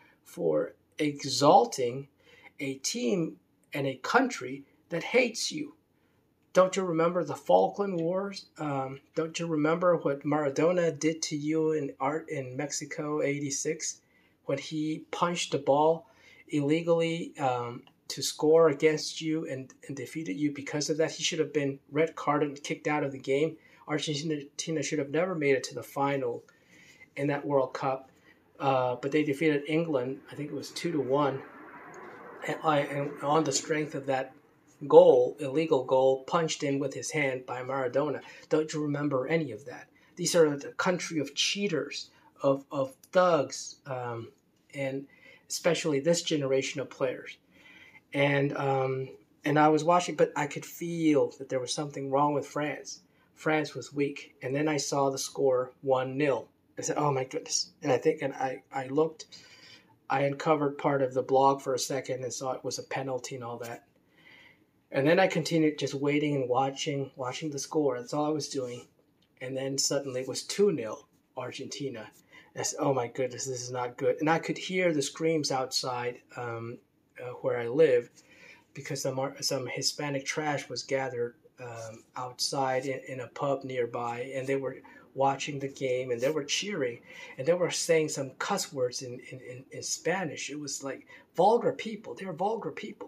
exalting a team and a country that hates you. Don't you remember the Falkland Wars? Don't you remember what Maradona did to you in Mexico '86 when he punched the ball illegally to score against you and defeated you because of that? He should have been red carded and kicked out of the game. Argentina should have never made it to the final in that World Cup, but they defeated England. I think it was 2-1, and on the strength of that illegal goal, punched in with his hand by Maradona. Don't you remember any of that? These are the country of cheaters, of thugs, and especially this generation of players. And I was watching, but I could feel that there was something wrong with France. France was weak. And then I saw the score 1-0. I said, oh my goodness. And I looked, I uncovered part of the blog for a second and saw it was a penalty and all that. And then I continued just waiting and watching the score. That's all I was doing. And then suddenly it was 2-0 Argentina. And I said, oh my goodness, this is not good. And I could hear the screams outside where I live, because some Hispanic trash was gathered outside in a pub nearby. And they were watching the game and they were cheering. And they were saying some cuss words in Spanish. It was like vulgar people. They were vulgar people.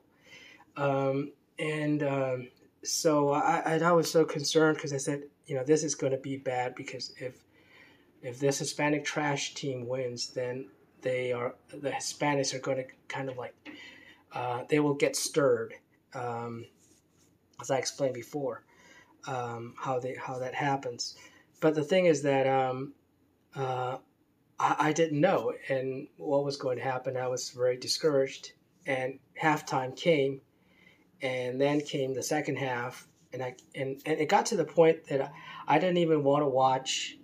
So I was so concerned, because I said, this is going to be bad, because if this Hispanic trash team wins, then the Hispanics are going to kind of like, they will get stirred, as I explained before, how that happens. But the thing is that I didn't know and what was going to happen. I was very discouraged, and halftime came. And then came the second half, and it got to the point that I didn't even want to watch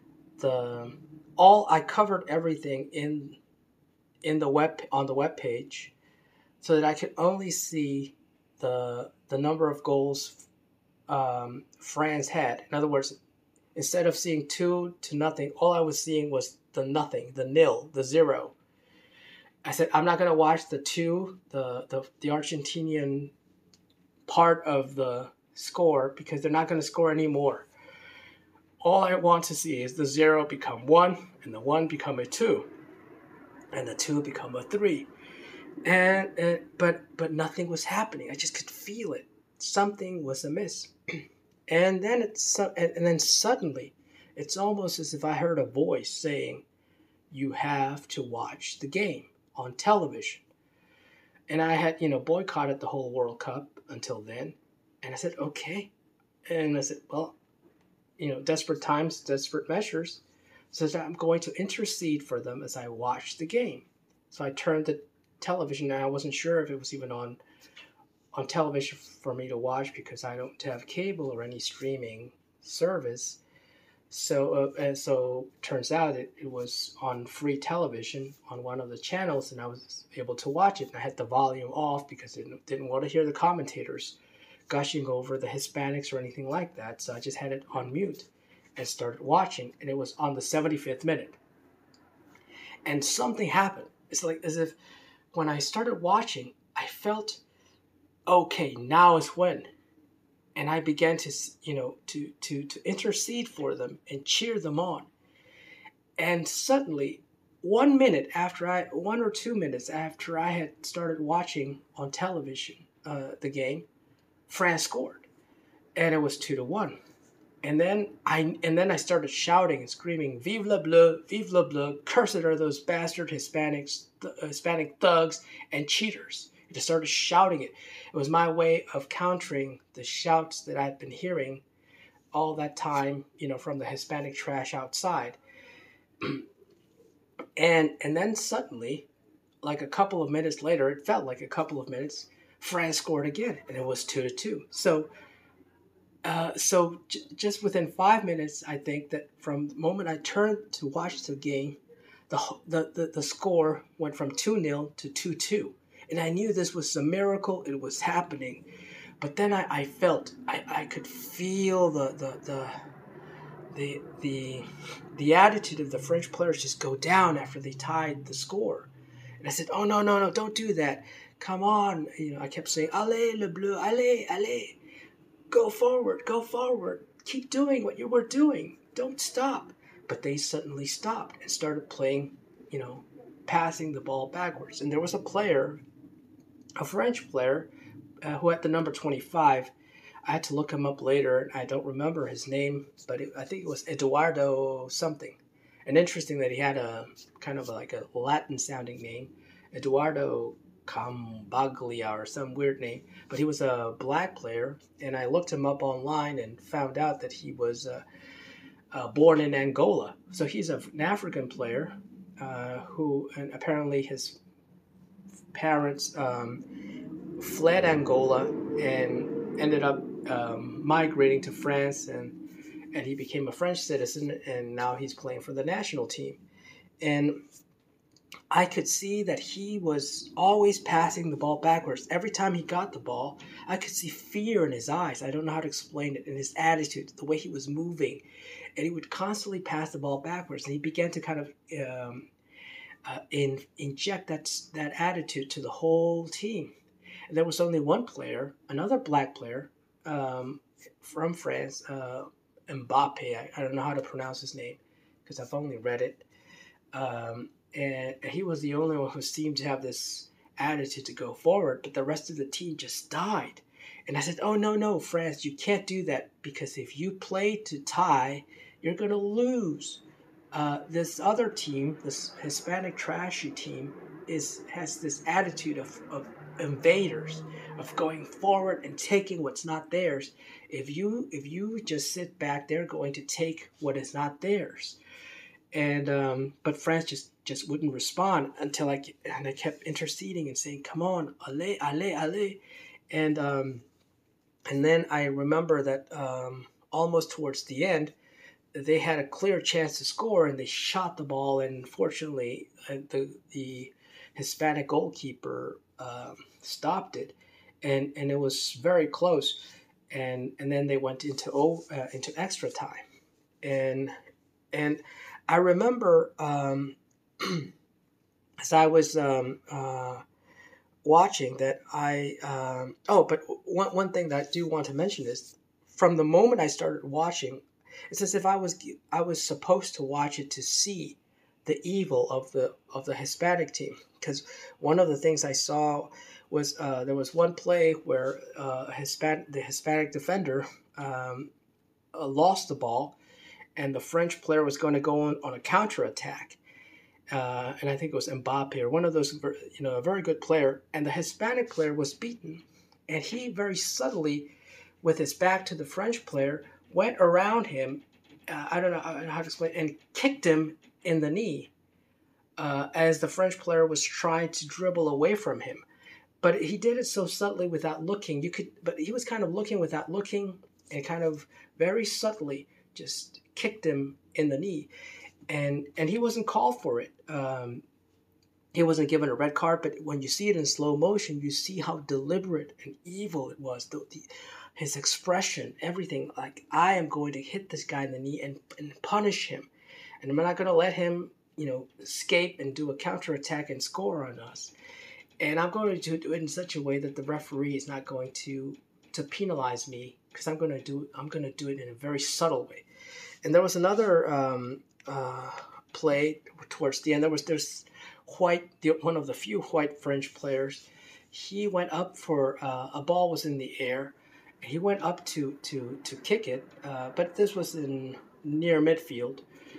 I covered everything in the on the web page, so that I could only see the number of goals France had. In other words, instead of seeing 2-0, all I was seeing was the nothing, the nil, the 0. I said, I'm not going to watch the Argentinian part of the score, because they're not going to score anymore. All I want to see is the 0 become 1, and the 1 become a 2, and the 2 become a 3. But nothing was happening. I just could feel it. Something was amiss. And then suddenly, it's almost as if I heard a voice saying, you have to watch the game on television. And I had, boycotted the whole World Cup until then. And I said, okay. And I said, well, desperate times, desperate measures. So I'm going to intercede for them as I watch the game. So I turned the television, and I wasn't sure if it was even on television for me to watch because I don't have cable or any streaming service. So turns out it was on free television on one of the channels, and I was able to watch it. And I had the volume off because I didn't want to hear the commentators gushing over the Hispanics or anything like that. So I just had it on mute and started watching, and it was on the 75th minute. And something happened. It's like as if when I started watching, I felt, okay, now is when. And I began to, to intercede for them and cheer them on. And suddenly, 1 or 2 minutes after I had started watching on television the game, France scored, and it was 2-1. And then I started shouting and screaming, "Vive le bleu! Vive le bleu! Cursed are those bastard Hispanic thugs and cheaters!" I just started shouting it. It was my way of countering the shouts that I'd been hearing all that time, from the Hispanic trash outside. and then suddenly, like a couple of minutes later, it felt like a couple of minutes, France scored again, and it was 2-2. So just within 5 minutes, I think that from the moment I turned to watch the game, the score went from 2-0 to 2-2. And I knew this was a miracle. It was happening. But then I felt, I could feel the attitude of the French players just go down after they tied the score. And I said, "Oh, no, don't do that. Come on." I kept saying, "Allez, le bleu, allez, allez. Go forward, keep doing what you were doing. Don't stop." But they suddenly stopped and started playing, passing the ball backwards. And there was a French player, who had the number 25. I had to look him up later, and I don't remember his name, but I think it was Eduardo something. And interesting that he had a kind of like a Latin-sounding name, Eduardo Cambaglia or some weird name, but he was a black player, and I looked him up online and found out that he was born in Angola. So he's an African player who, and apparently his parents fled Angola and ended up migrating to France, and he became a French citizen, and now he's playing for the national team. And I could see that he was always passing the ball backwards. Every time he got the ball, I could see fear in his eyes. I don't know how to explain it. In his attitude, the way he was moving. And he would constantly pass the ball backwards. And he began to kind of inject that attitude to the whole team. And there was only one player, another black player from France, Mbappe. I don't know how to pronounce his name because I've only read it. And he was the only one who seemed to have this attitude to go forward, but the rest of the team just died. And I said, "Oh, no, France, you can't do that, because if you play to tie, you're going to lose." This other team, this Hispanic trashy team, has this attitude of invaders, of going forward and taking what's not theirs. If you just sit back, they're going to take what is not theirs. And but France just wouldn't respond until I kept interceding and saying, "Come on, allez, allez, allez." And then I remember that almost towards the end, they had a clear chance to score, and they shot the ball, and fortunately, the Hispanic goalkeeper stopped it, and it was very close, and then they went into extra time, and I remember as I was watching that but one thing that I do want to mention is, from the moment I started watching, it's as if I was supposed to watch it to see the evil of the Hispanic team. Because one of the things I saw was there was one play where the Hispanic defender lost the ball, and the French player was going to go on a counterattack. And I think it was Mbappe or one of those, a very good player. And the Hispanic player was beaten. And he very subtly, with his back to the French player, went around him, I don't know how to explain, and kicked him in the knee as the French player was trying to dribble away from him. but he did it so subtly without looking. But he was kind of looking without looking, and kind of very subtly just kicked him in the knee, and he wasn't called for it. He wasn't given a red card, but when you see it in slow motion, you see how deliberate and evil it was. His expression, everything, like, I am going to hit this guy in the knee and punish him, and I'm not going to let him, escape and do a counterattack and score on us. And I'm going to do it in such a way that the referee is not going to penalize me, because I'm going to do it in a very subtle way. And there was another play towards the end. There's one of the few white French players. He went up for a ball was in the air. He went up to kick it, but this was in near midfield,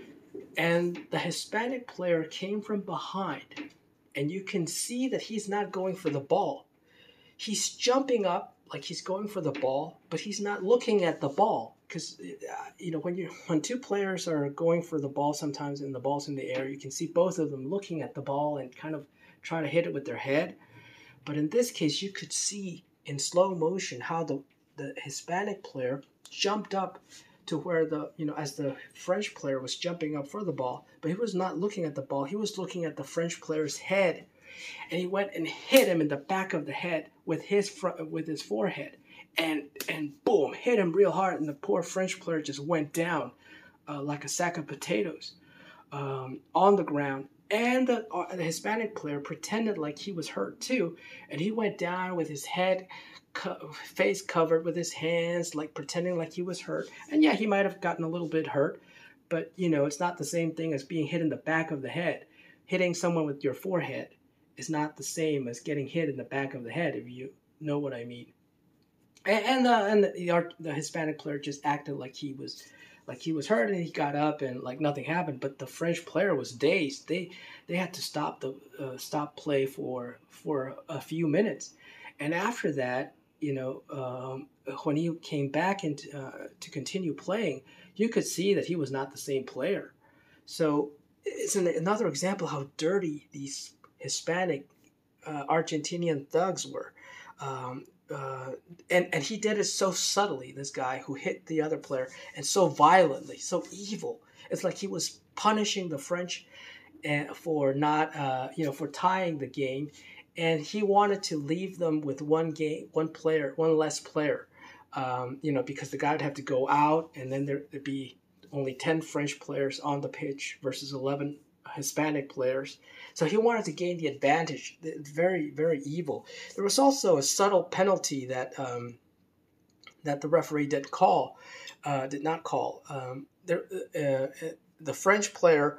and the Hispanic player came from behind, and you can see that he's not going for the ball. He's jumping up like he's going for the ball, but he's not looking at the ball, because when two players are going for the ball sometimes and the ball's in the air, you can see both of them looking at the ball and kind of trying to hit it with their head. But in this case, you could see in slow motion how the Hispanic player jumped up to where as the French player was jumping up for the ball, but he was not looking at the ball. He was looking at the French player's head, and he went and hit him in the back of the head with his forehead, and boom, hit him real hard, and the poor French player just went down like a sack of potatoes on the ground. And the Hispanic player pretended like he was hurt too, and he went down with his head, face covered with his hands, like pretending like he was hurt. And yeah, he might have gotten a little bit hurt, but it's not the same thing as being hit in the back of the head. Hitting someone with your forehead is not the same as getting hit in the back of the head, if you know what I mean. And the Hispanic player just acted like he was hurt, and he got up and like nothing happened. But the French player was dazed. They had to stop play for a few minutes, and after that, when he came back to continue playing, you could see that he was not the same player. So it's another example how dirty these Hispanic Argentinian thugs were. And he did it so subtly, this guy who hit the other player, and so violently, so evil. It's like he was punishing the French for not, for tying the game, and he wanted to leave them with one less player, because the guy would have to go out, and then there'd be only 10 French players on the pitch versus 11 Hispanic players. So he wanted to gain the advantage. Very, very evil. There was also a subtle penalty that the referee did not call. The French player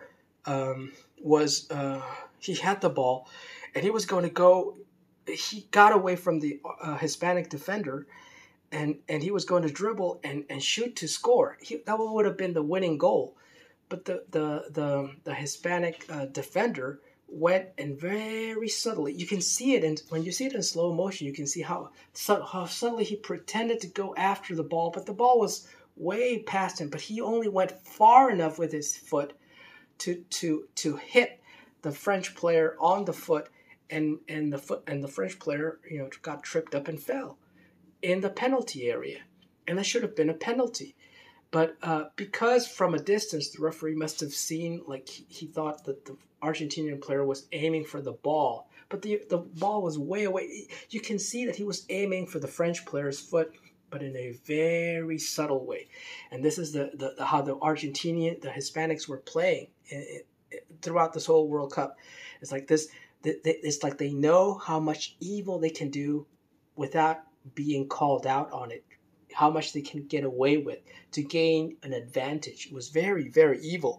he had the ball, and he was going to go. He got away from the Hispanic defender, and he was going to dribble and shoot to score. That would have been the winning goal. But the Hispanic defender went, and very subtly, you can see it, and when you see it in slow motion, you can see how subtly he pretended to go after the ball, but the ball was way past him. But he only went far enough with his foot to hit the French player on the foot, and the French player got tripped up and fell in the penalty area, and that should have been a penalty. But because from a distance, the referee must have seen, like, he thought that the Argentinian player was aiming for the ball. But the ball was way away. You can see that he was aiming for the French player's foot, but in a very subtle way. And this is how the Hispanics were playing throughout this whole World Cup. It's like this. It's like they know how much evil they can do without being called out on it. How much they can get away with to gain an advantage. It was very, very evil.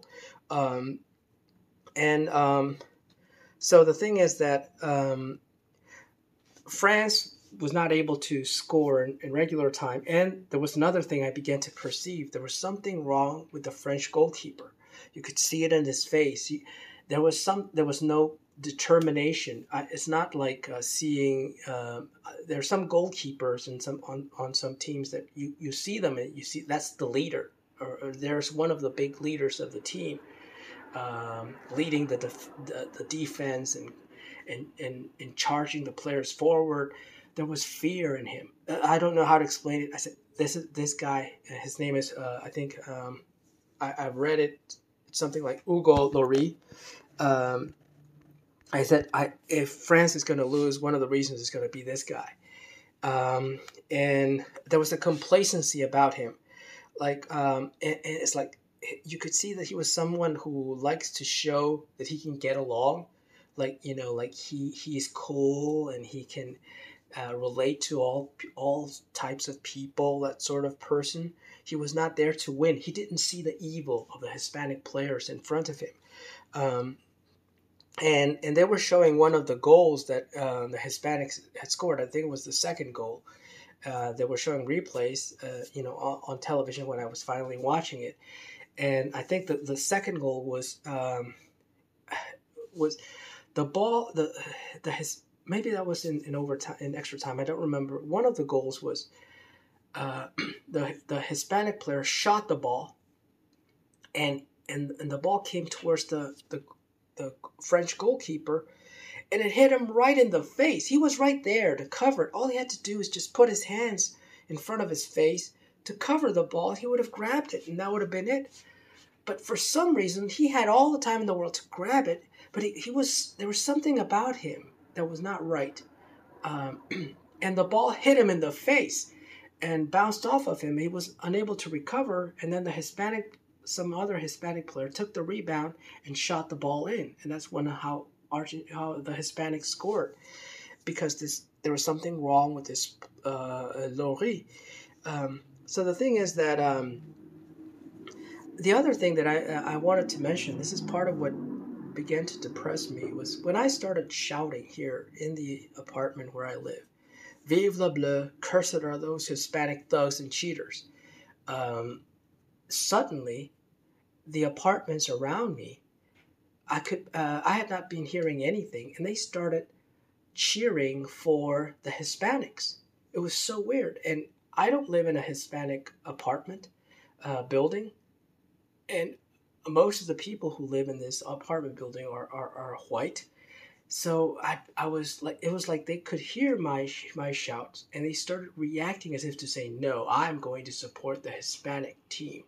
So the thing is that France was not able to score in regular time. And there was another thing I began to perceive. There was something wrong with the French goalkeeper. You could see it in his face. There was no determination. It's not like seeing. There are some goalkeepers and on some teams that you see them and you see that's the leader, or there's one of the big leaders of the team, leading the defense, and charging the players forward. There was fear in him. I don't know how to explain it. I said, this guy. His name is I think I read it. It's something like Hugo Lloris. Um, I said, if France is going to lose, one of the reasons is going to be this guy. And there was a complacency about him. And it's like you could see that he was someone who likes to show that he can get along. Like he's cool and he can relate to all types of people, that sort of person. He was not there to win. He didn't see the evil of the Hispanic players in front of him. And they were showing one of the goals that the Hispanics had scored. I think it was the second goal. They were showing replays, on television when I was finally watching it. And I think that the second goal was the ball. Maybe that was in overtime, in extra time. I don't remember. One of the goals was the Hispanic player shot the ball, and the ball came towards the French goalkeeper, and it hit him right in the face. He was right there to cover it. All he had to do is just put his hands in front of his face to cover the ball. He would have grabbed it, and that would have been it. But for some reason, he had all the time in the world to grab it, but there was something about him that was not right. And the ball hit him in the face and bounced off of him. He was unable to recover, and then some other Hispanic player took the rebound and shot the ball in, and that's how the Hispanics scored, because there was something wrong with this Lloris. So the thing is that the other thing that I wanted to mention, this is part of what began to depress me, was when I started shouting here in the apartment where I live, "Vive le bleu! Cursed are those Hispanic thugs and cheaters." Suddenly, the apartments around me, I had not been hearing anything, and they started cheering for the Hispanics. It was so weird, and I don't live in a Hispanic apartment building, and most of the people who live in this apartment building are white. So I was like, it was like they could hear my shouts, and they started reacting as if to say, "No, I'm going to support the Hispanic team."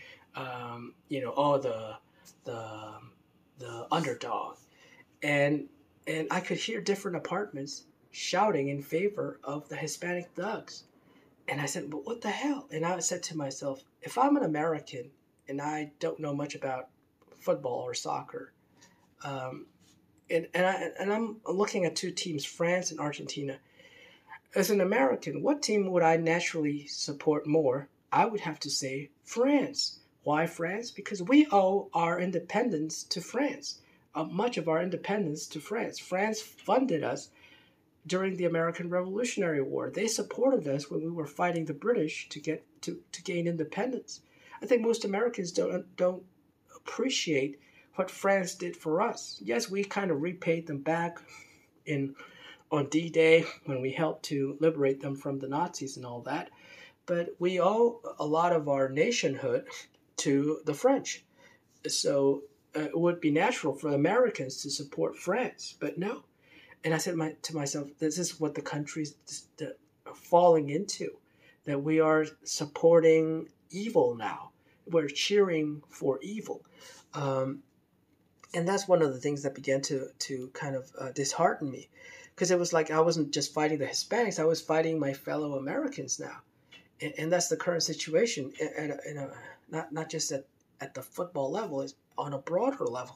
The underdog, and I could hear different apartments shouting in favor of the Hispanic thugs, and I said, "But what the hell?" And I said to myself, if I'm an American and I don't know much about football or soccer, and I'm looking at two teams, France and Argentina. As an American, what team would I naturally support more? I would have to say France. Why France? Because we owe our independence to France. Much of our independence to France. France funded us during the American Revolutionary War. They supported us when we were fighting the British to gain independence. I think most Americans don't appreciate what France did for us. Yes, we kind of repaid them back on D-Day when we helped to liberate them from the Nazis and all that. But we owe a lot of our nationhood to the French. So it would be natural for Americans to support France, but no. And I said to myself, this is what the country's falling into, that we are supporting evil now. We're cheering for evil. And that's one of the things that began to kind of dishearten me, because it was like I wasn't just fighting the Hispanics, I was fighting my fellow Americans now. And that's the current situation, not just at the football level, it's on a broader level.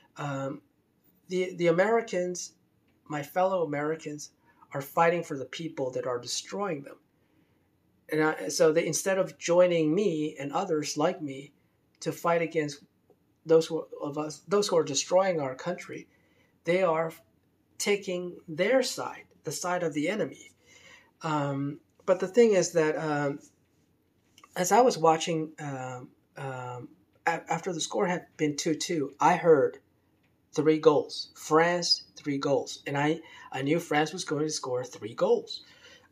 The Americans, my fellow Americans, are fighting for the people that are destroying them. And so they, instead of joining me and others like me to fight against those who are destroying our country, they are taking their side, the side of the enemy. But the thing is that as I was watching, after the score had been 2-2, I heard 3 goals. France, 3 goals. And I knew France was going to score 3 goals.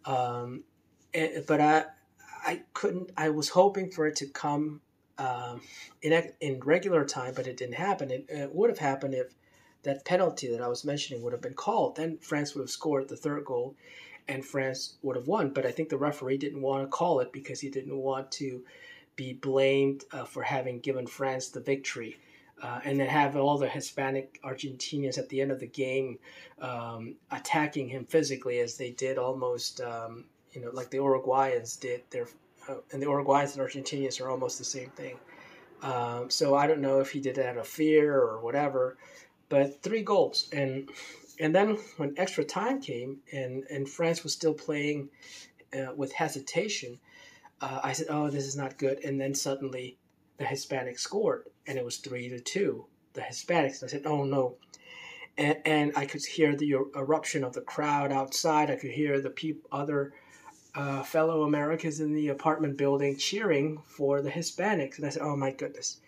But I couldn't, I was hoping for it to come in regular time, but it didn't happen. It would have happened if that penalty that I was mentioning would have been called. Then France would have scored the third goal, and France would have won. But I think the referee didn't want to call it because he didn't want to be blamed for having given France the victory. And then have all the Hispanic Argentinians at the end of the game attacking him physically, as they did almost, like the Uruguayans did. And the Uruguayans and Argentinians are almost the same thing. So I don't know if he did it out of fear or whatever, but 3 goals. And then when extra time came and France was still playing with hesitation, I said, oh, this is not good. And then suddenly the Hispanics scored, and it was 3-2, the Hispanics. And I said, oh, no. And I could hear the eruption of the crowd outside. I could hear the other fellow Americans in the apartment building cheering for the Hispanics. And I said, oh, my goodness.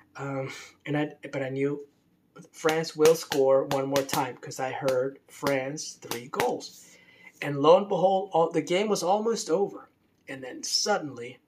But I knew France will score one more time because I heard France 3 goals. And lo and behold, the game was almost over. And then suddenly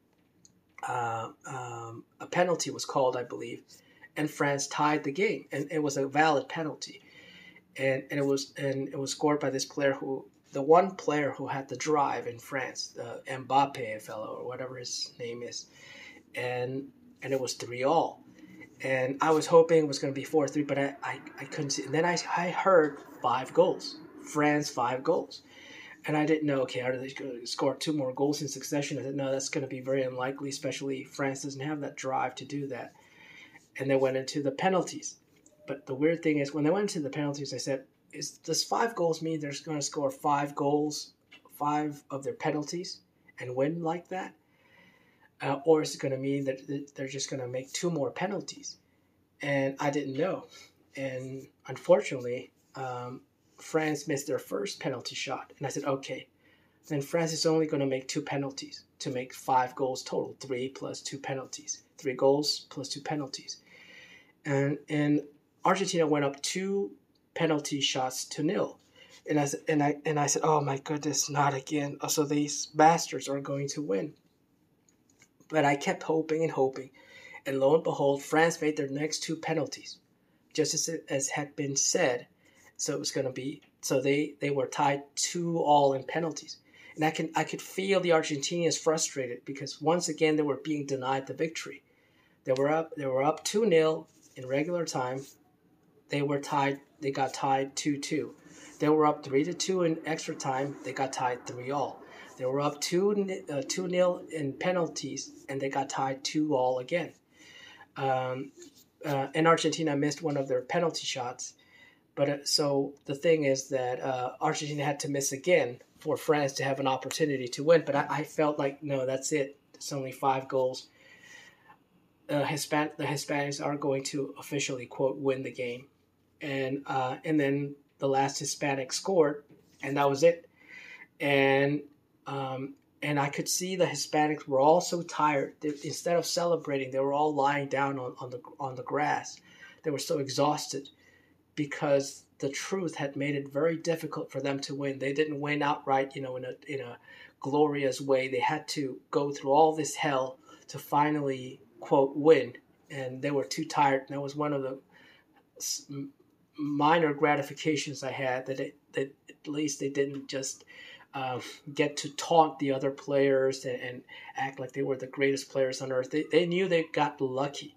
a penalty was called, I believe, and France tied the game. And it was a valid penalty. And it was scored by this player the one player who had the drive in France, the Mbappe fellow or whatever his name is. And it was 3-3. And I was hoping it was going to be 4-3, but I couldn't see. And then I heard 5 goals. France 5 goals. And I didn't know, okay, are they going to score 2 more goals in succession? I said, no, that's going to be very unlikely, especially France doesn't have that drive to do that. And they went into the penalties. But the weird thing is, when they went into the penalties, I said, does 5 goals mean they're going to score 5 goals, 5 of their penalties, and win like that? Or is it going to mean that they're just going to make 2 more penalties? And I didn't know. And unfortunately, France missed their first penalty shot. And I said, okay, then France is only going to make 2 penalties to make 5 goals total, 3 plus 2 penalties, 3 goals plus 2 penalties. And Argentina went up 2 penalty shots to 0. And I said, oh my goodness, not again. So these bastards are going to win. But I kept hoping and hoping. And lo and behold, France made their next 2 penalties, just as had been said. So it was going to be, so they were tied 2-2 in penalties. And I could feel the Argentinians frustrated because once again they were being denied the victory. They were up 2-0 in regular time. They got tied 2-2. They were up 3-2 in extra time. They got tied 3-3. They were up 2-0 in penalties, and they got tied 2-2 again. And Argentina missed one of their penalty shots. But so the thing is that Argentina had to miss again for France to have an opportunity to win. But I felt like, no, that's it. It's only 5 goals. The Hispanics are going to officially, quote, win the game. And then the last Hispanic scored, and that was it. And I could see the Hispanics were all so tired. Instead of celebrating, they were all lying down on the grass. They were so exhausted because the truth had made it very difficult for them to win. They didn't win outright, in a glorious way. They had to go through all this hell to finally, quote, win. And they were too tired. And that was one of the minor gratifications I had, that at least they didn't just get to taunt the other players and act like they were the greatest players on earth. They knew they got lucky.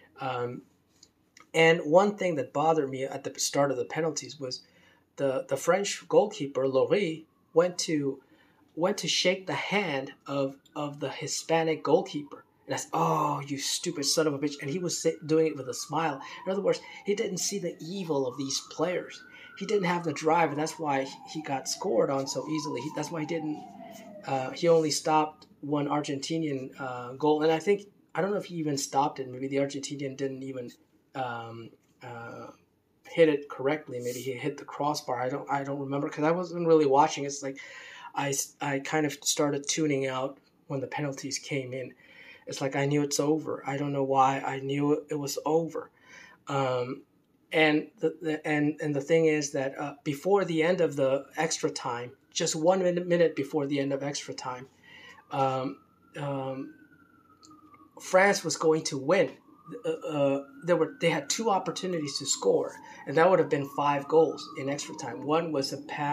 And one thing that bothered me at the start of the penalties was the French goalkeeper, Lloris, went to shake the hand of the Hispanic goalkeeper. And I said, oh, you stupid son of a bitch. And he was doing it with a smile. In other words, he didn't see the evil of these players. He didn't have the drive, and that's why he got scored on so easily. That's why he only stopped one Argentinian goal. And I don't know if he even stopped it. Maybe the Argentinian didn't even hit it correctly. Maybe he hit the crossbar. I don't remember because I wasn't really watching. It's like I kind of started tuning out when the penalties came in. It's like I knew it's over. I don't know why. I knew it was over. And the thing is that before the end of the extra time, just 1 minute before the end of extra time, France was going to win. they had two opportunities to score, and that would have been 5 goals in extra time. One was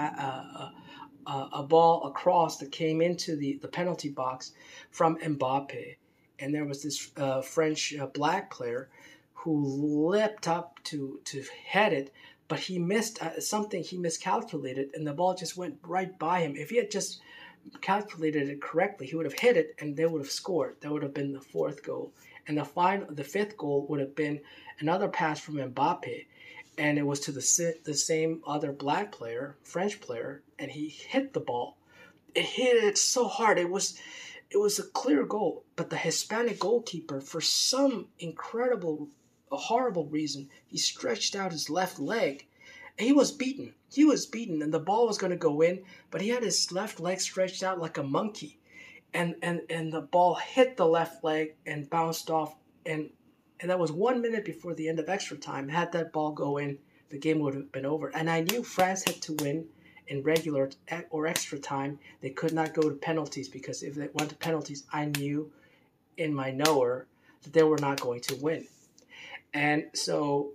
a ball across that came into the penalty box from Mbappe, and there was this French black player who leapt up to head it, but he missed something. He miscalculated, and the ball just went right by him. If he had just calculated it correctly, he would have hit it, and they would have scored. That would have been the fourth goal, and the fifth goal would have been another pass from Mbappe, and it was to the same other black player, French player, and he hit the ball. It hit it so hard. It was a clear goal, but the Hispanic goalkeeper, for some incredible, horrible reason, he stretched out his left leg. And he was beaten. He was beaten, and the ball was going to go in, but he had his left leg stretched out like a monkey, and the ball hit the left leg and bounced off, and that was 1 minute before the end of extra time. Had that ball go in, the game would have been over. And I knew France had to win in regular or extra time. They could not go to penalties, because if they went to penalties, I knew in my knower that they were not going to win. And so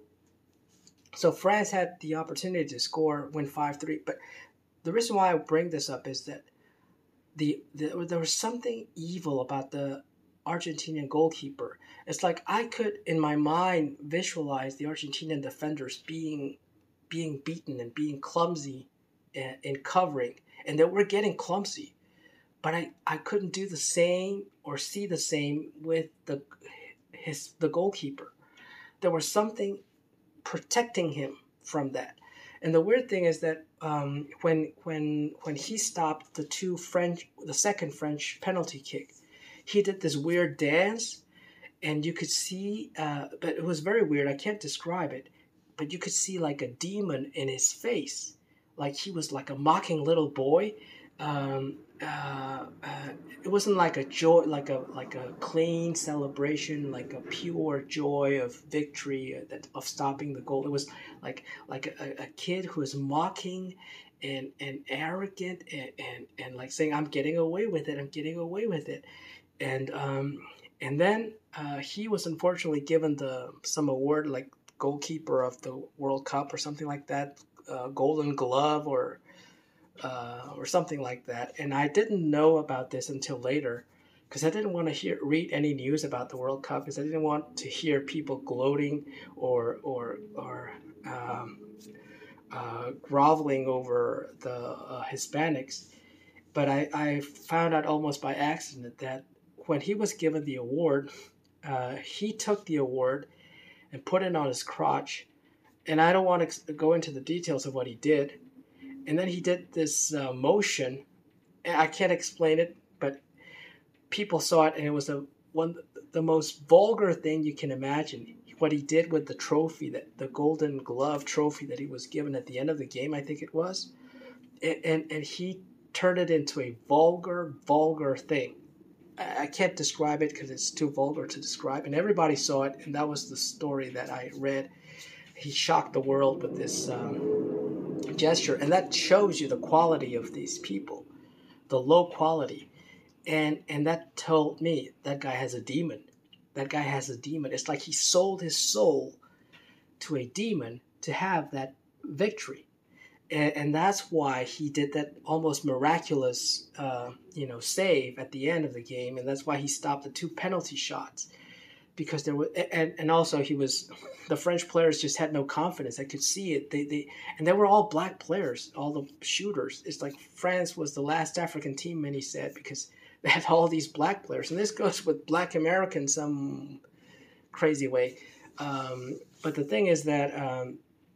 France had the opportunity to score, win 5-3. But the reason why I bring this up is that there was something evil about the Argentinian goalkeeper. It's like I could, in my mind, visualize the Argentinian defenders being beaten and being clumsy in covering, and they were getting clumsy. But I couldn't do the same or see the same with the goalkeeper. There was something protecting him from that. And the weird thing is that when he stopped the second French penalty kick, he did this weird dance, and you could see, but it was very weird. I can't describe it, but you could see like a demon in his face, like he was like a mocking little boy. It wasn't like a joy, like a clean celebration, like a pure joy of victory, of stopping the goal. It was like a kid who was mocking and arrogant and like saying, "I'm getting away with it. I'm getting away with it." And then he was unfortunately given some award, like goalkeeper of the World Cup or something like that, Golden Glove or something like that. And I didn't know about this until later, because I didn't want to read any news about the World Cup, because I didn't want to hear people gloating or groveling over the Hispanics. But I found out almost by accident that when he was given the award, he took the award and put it on his crotch. And I don't want to go into the details of what he did. And then he did this motion. I can't explain it, but people saw it, and it was the most vulgar thing you can imagine. What he did with the trophy, the Golden Glove trophy that he was given at the end of the game, I think it was. And he turned it into a vulgar thing. I can't describe it because it's too vulgar to describe. And everybody saw it, and that was the story that I read. He shocked the world with this gesture, and that shows you the quality of these people, the low quality. And that told me that guy has a demon. That guy has a demon. It's like he sold his soul to a demon to have that victory. And that's why he did that almost miraculous, save at the end of the game, and that's why he stopped the 2 penalty shots, because there was, and also the French players just had no confidence. I could see it. They were all black players, all the shooters. It's like France was the last African team, many said, because they had all these black players, and this goes with Black Americans some crazy way. But the thing is that.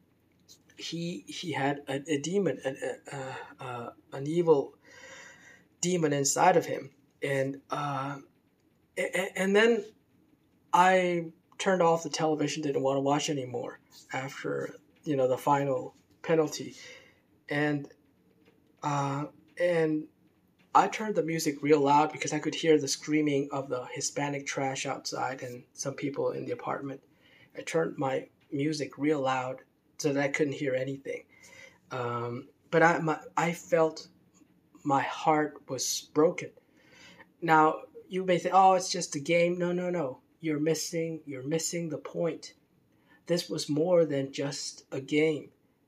He had a demon, an evil demon inside of him, and then I turned off the television, didn't want to watch anymore after the final penalty, and I turned the music real loud because I could hear the screaming of the Hispanic trash outside and some people in the apartment. I turned my music real loud so that I couldn't hear anything. But I felt my heart was broken. Now, you may think, oh, it's just a game. No. you're missing the point. This was more than just a game,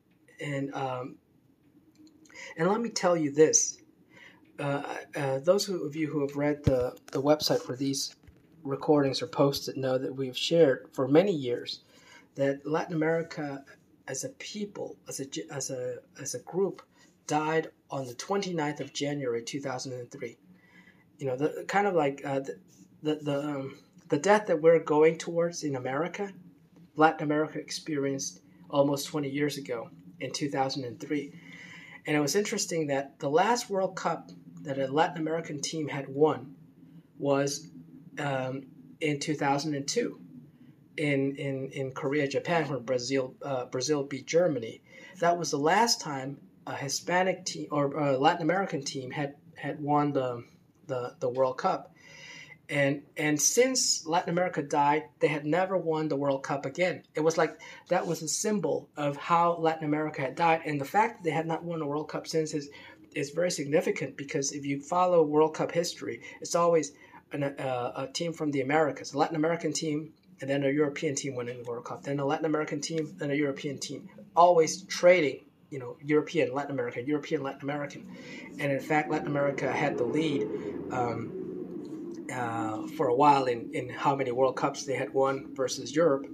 and let me tell you this. Those of you who have read the website where these recordings are posted know that we've shared for many years that Latin America as a people, as a group, died on the 29th of January 2003. The kind of like the death that we're going towards in America, Latin America experienced almost 20 years ago in 2003. And it was interesting that the last World Cup that a Latin American team had won was in 2002 in Korea, Japan, when Brazil beat Germany. That was the last time a Hispanic team or a Latin American team had won the World Cup. And since Latin America died, they had never won the World Cup again. It was like that was a symbol of how Latin America had died. And the fact that they had not won a World Cup since is very significant, because if you follow World Cup history, it's always a team from the Americas, a Latin American team, and then a European team winning the World Cup, then a Latin American team, then a European team, always trading, European, Latin American, European, Latin American. And in fact, Latin America had the lead for a while in how many World Cups they had won versus Europe.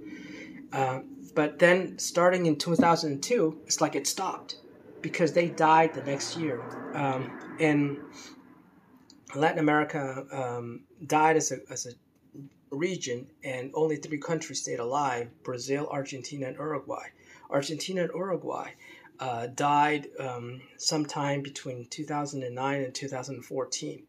But then starting in 2002, it's like it stopped because they died the next year. And Latin America died as a region, and only 3 countries stayed alive: Brazil, Argentina, and Uruguay. Argentina and Uruguay died sometime between 2009 and 2014.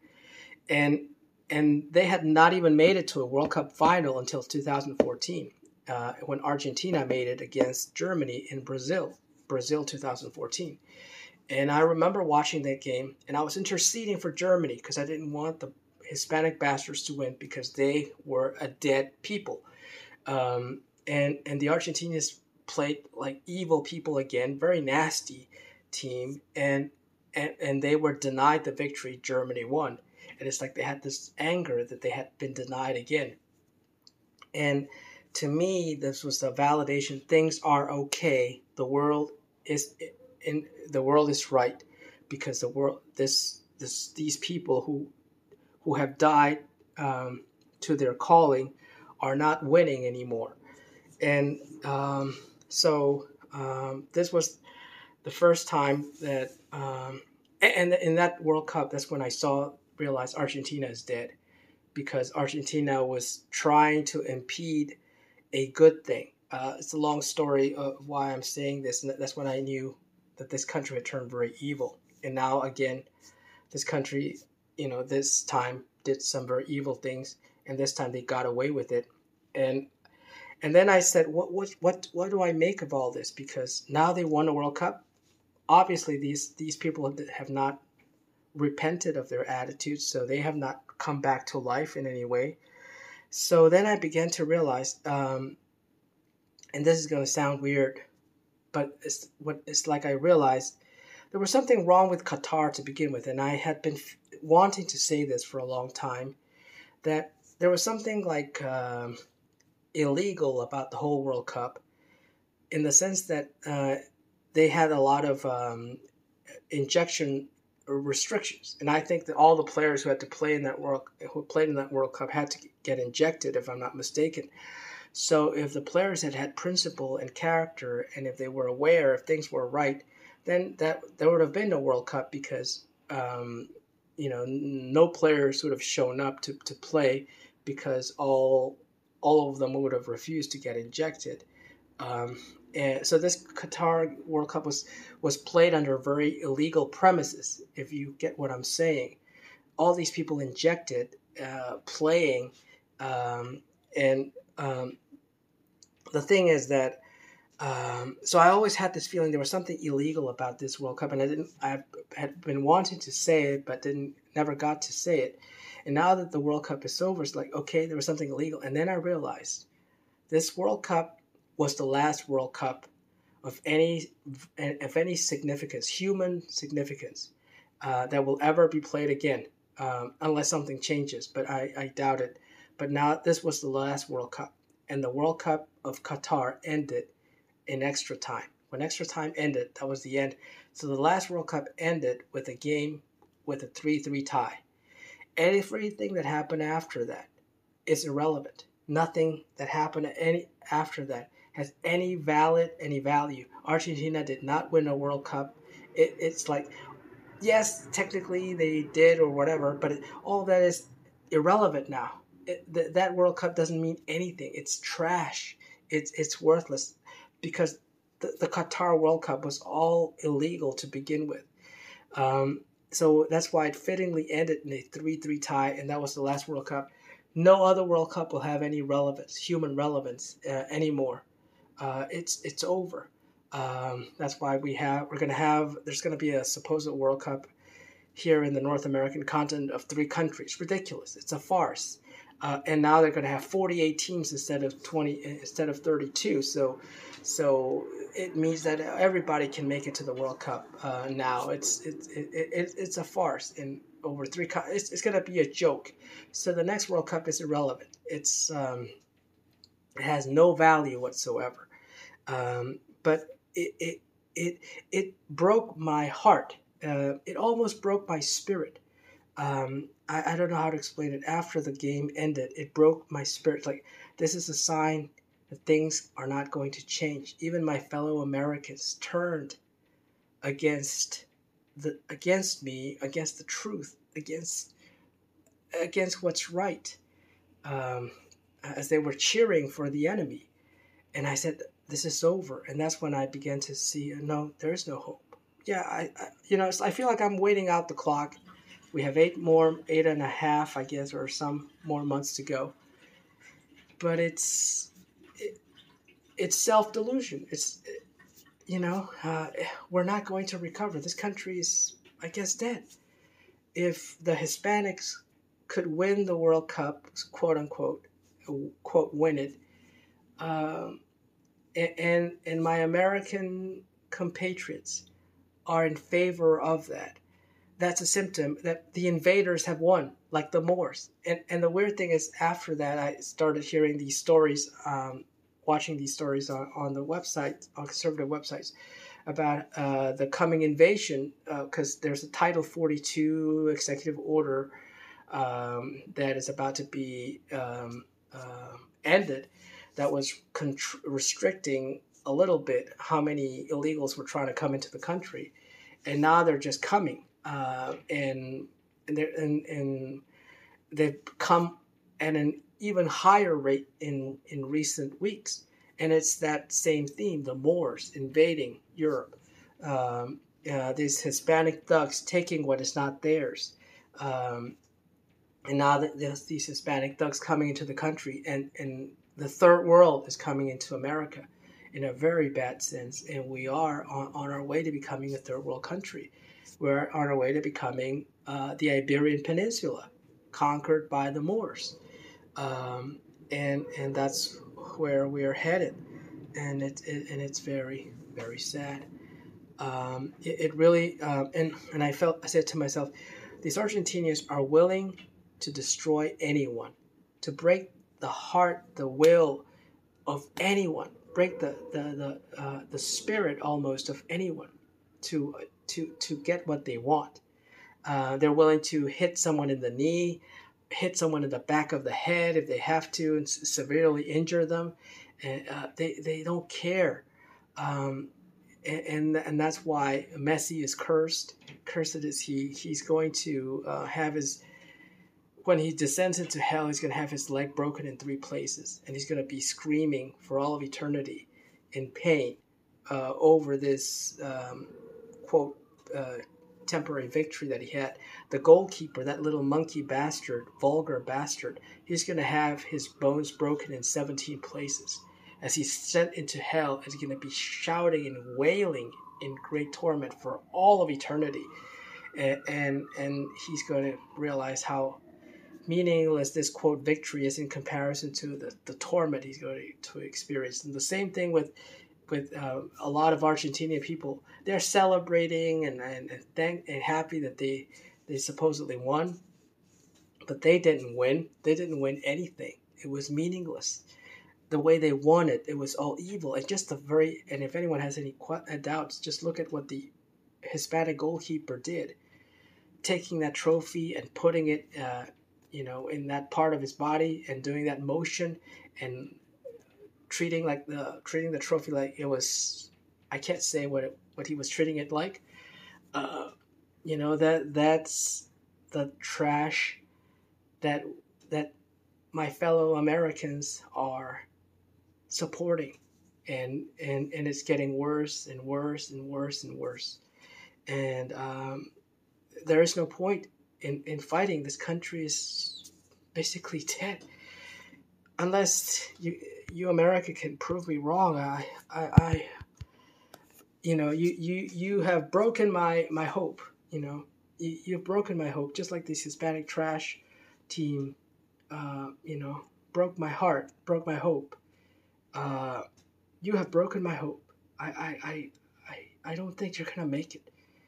And they had not even made it to a World Cup final until 2014, when Argentina made it against Germany in Brazil 2014. And I remember watching that game, and I was interceding for Germany because I didn't want the Hispanic bastards to win, because they were a dead people. And the Argentinians played like evil people again, very nasty team, and they were denied the victory. Germany won. And it's like they had this anger that they had been denied again. And to me, this was a validation. Things are okay. The world is right, because the world, these people who have died to their calling are not winning anymore. And so this was the first time that, and in that World Cup, that's when I realized Argentina is dead, because Argentina was trying to impede a good thing. It's a long story of why I'm saying this, and that's when I knew that this country had turned very evil. And now again, this country, this time did some very evil things, and this time they got away with it. And then I said, what do I make of all this? Because now they won a World Cup. Obviously, these people have not repented of their attitudes, so they have not come back to life in any way. So then I began to realize, and this is going to sound weird, but it's like I realized there was something wrong with Qatar to begin with, and I had been wanting to say this for a long time, that there was something like illegal about the whole World Cup, in the sense that they had a lot of injection restrictions, and I think that all the players who played in that World Cup had to get injected, if I'm not mistaken. So if the players had principle and character, and if they were aware, if things were right, then there would have been no World Cup, because no players would have shown up to play, because all of them would have refused to get injected. And so this Qatar World Cup was played under very illegal premises, if you get what I'm saying. All these people injected, playing, and the thing is that, so I always had this feeling there was something illegal about this World Cup, and I had been wanting to say it, but never got to say it. And now that the World Cup is over, it's like, okay, there was something illegal. And then I realized this World Cup was the last World Cup of any significance, human significance, that will ever be played again, unless something changes. But I doubt it. But now this was the last World Cup, and the World Cup of Qatar ended in extra time. When extra time ended, that was the end. So the last World Cup ended with a game with a 3-3 tie. Everything that happened after that is irrelevant. Nothing that happened after that has any value. Argentina did not win a World Cup. It's like, yes, technically they did or whatever, but all that is irrelevant now. That World Cup doesn't mean anything. It's trash. It's worthless because the Qatar World Cup was all illegal to begin with. So that's why it fittingly ended in a 3-3 tie, and that was the last World Cup. No other World Cup will have any relevance, human relevance anymore. It's over. That's why there's going to be a supposed World Cup here in the North American continent of 3 countries. Ridiculous. It's a farce. And now they're going to have 48 teams instead of 32. So it means that everybody can make it to the World Cup now. It's a farce. And over 3, it's going to be a joke. So the next World Cup is irrelevant. It has no value whatsoever. But it broke my heart. It almost broke my spirit. I don't know how to explain it. After the game ended, it broke my spirit. Like, this is a sign that things are not going to change. Even my fellow Americans turned against me, against the truth, against what's right, as they were cheering for the enemy. And I said, this is over. And that's when I began to see, no, there is no hope. Yeah, I feel like I'm waiting out the clock. We have 8.5, I guess, or some more months to go. But it's self-delusion. We're not going to recover. This country is, I guess, dead. If the Hispanics could win the World Cup, quote unquote, quote, win it, and my American compatriots are in favor of that, that's a symptom that the invaders have won, like the Moors. And the weird thing is, after that, I started hearing these stories, watching these stories on the website, on conservative websites, about the coming invasion, because there's a Title 42 executive order that is about to be ended, that was restricting a little bit how many illegals were trying to come into the country, and now they're just coming, and they've come at an even higher rate in recent weeks, and it's that same theme: the Moors invading Europe, these Hispanic thugs taking what is not theirs, and now there's these Hispanic thugs coming into the country, and the third world is coming into America in a very bad sense, and we are on our way to becoming a third world country. We're on our way to becoming the Iberian Peninsula, conquered by the Moors, and that's where we are headed, and it's very, very sad. It really and I said to myself, these Argentinians are willing to destroy anyone, to break the heart, the will of anyone, break the spirit almost of anyone to get what they want. They're willing to hit someone in the knee, hit someone in the back of the head if they have to, and severely injure them. And they don't care. And that's why Messi is cursed. Cursed is he's going to have his, when he descends into hell, he's going to have his leg broken in 3 places, and he's going to be screaming for all of eternity in pain over this quote temporary victory that he had. The goalkeeper, that little monkey bastard, vulgar bastard, he's going to have his bones broken in 17 places as he's sent into hell, and he's going to be shouting and wailing in great torment for all of eternity. And he's going to realize how meaningless this quote victory is in comparison to the torment he's going to experience. And the same thing with a lot of Argentinian people. They're celebrating and happy that they supposedly won. But they didn't win. They didn't win anything. It was meaningless. The way they won it, it was all evil. And just the very, and if anyone has any doubts, just look at what the Hispanic goalkeeper did, taking that trophy and putting it, in that part of his body and doing that motion and treating the trophy like it was. I can't say what he was treating it like. Uh, that's the trash that that my fellow Americans are supporting, and it's getting worse and worse and worse and worse. And there is no point in fighting. This country is basically dead unless you America can prove me wrong. I you have broken my hope. You've broken my hope, just like this Hispanic trash team. Broke my heart, broke my hope. Uh, you have broken my hope. I don't think you're gonna make it.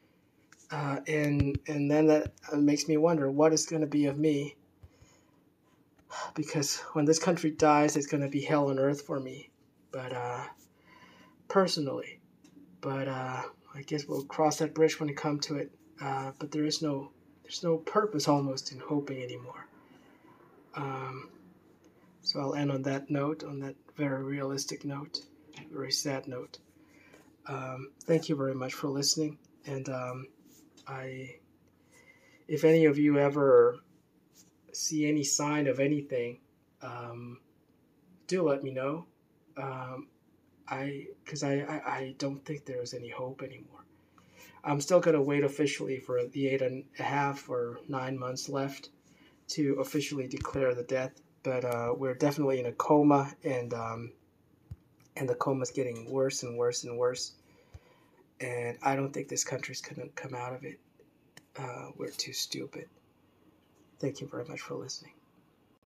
And then that makes me wonder what is gonna be of me, because when this country dies, it's gonna be hell on earth for me. But personally, but I guess we'll cross that bridge when it comes to it. But there's no purpose almost in hoping anymore. Um, so I'll end on that note, on that very realistic note, very sad note. Thank you very much for listening, and if any of you ever see any sign of anything, do let me know. Because I don't think there is any hope anymore. I'm still gonna wait officially for the 8.5 or 9 months left to officially declare the death. But we're definitely in a coma, and the coma's getting worse and worse and worse. And I don't think this country's gonna come out of it. We're too stupid. Thank you very much for listening.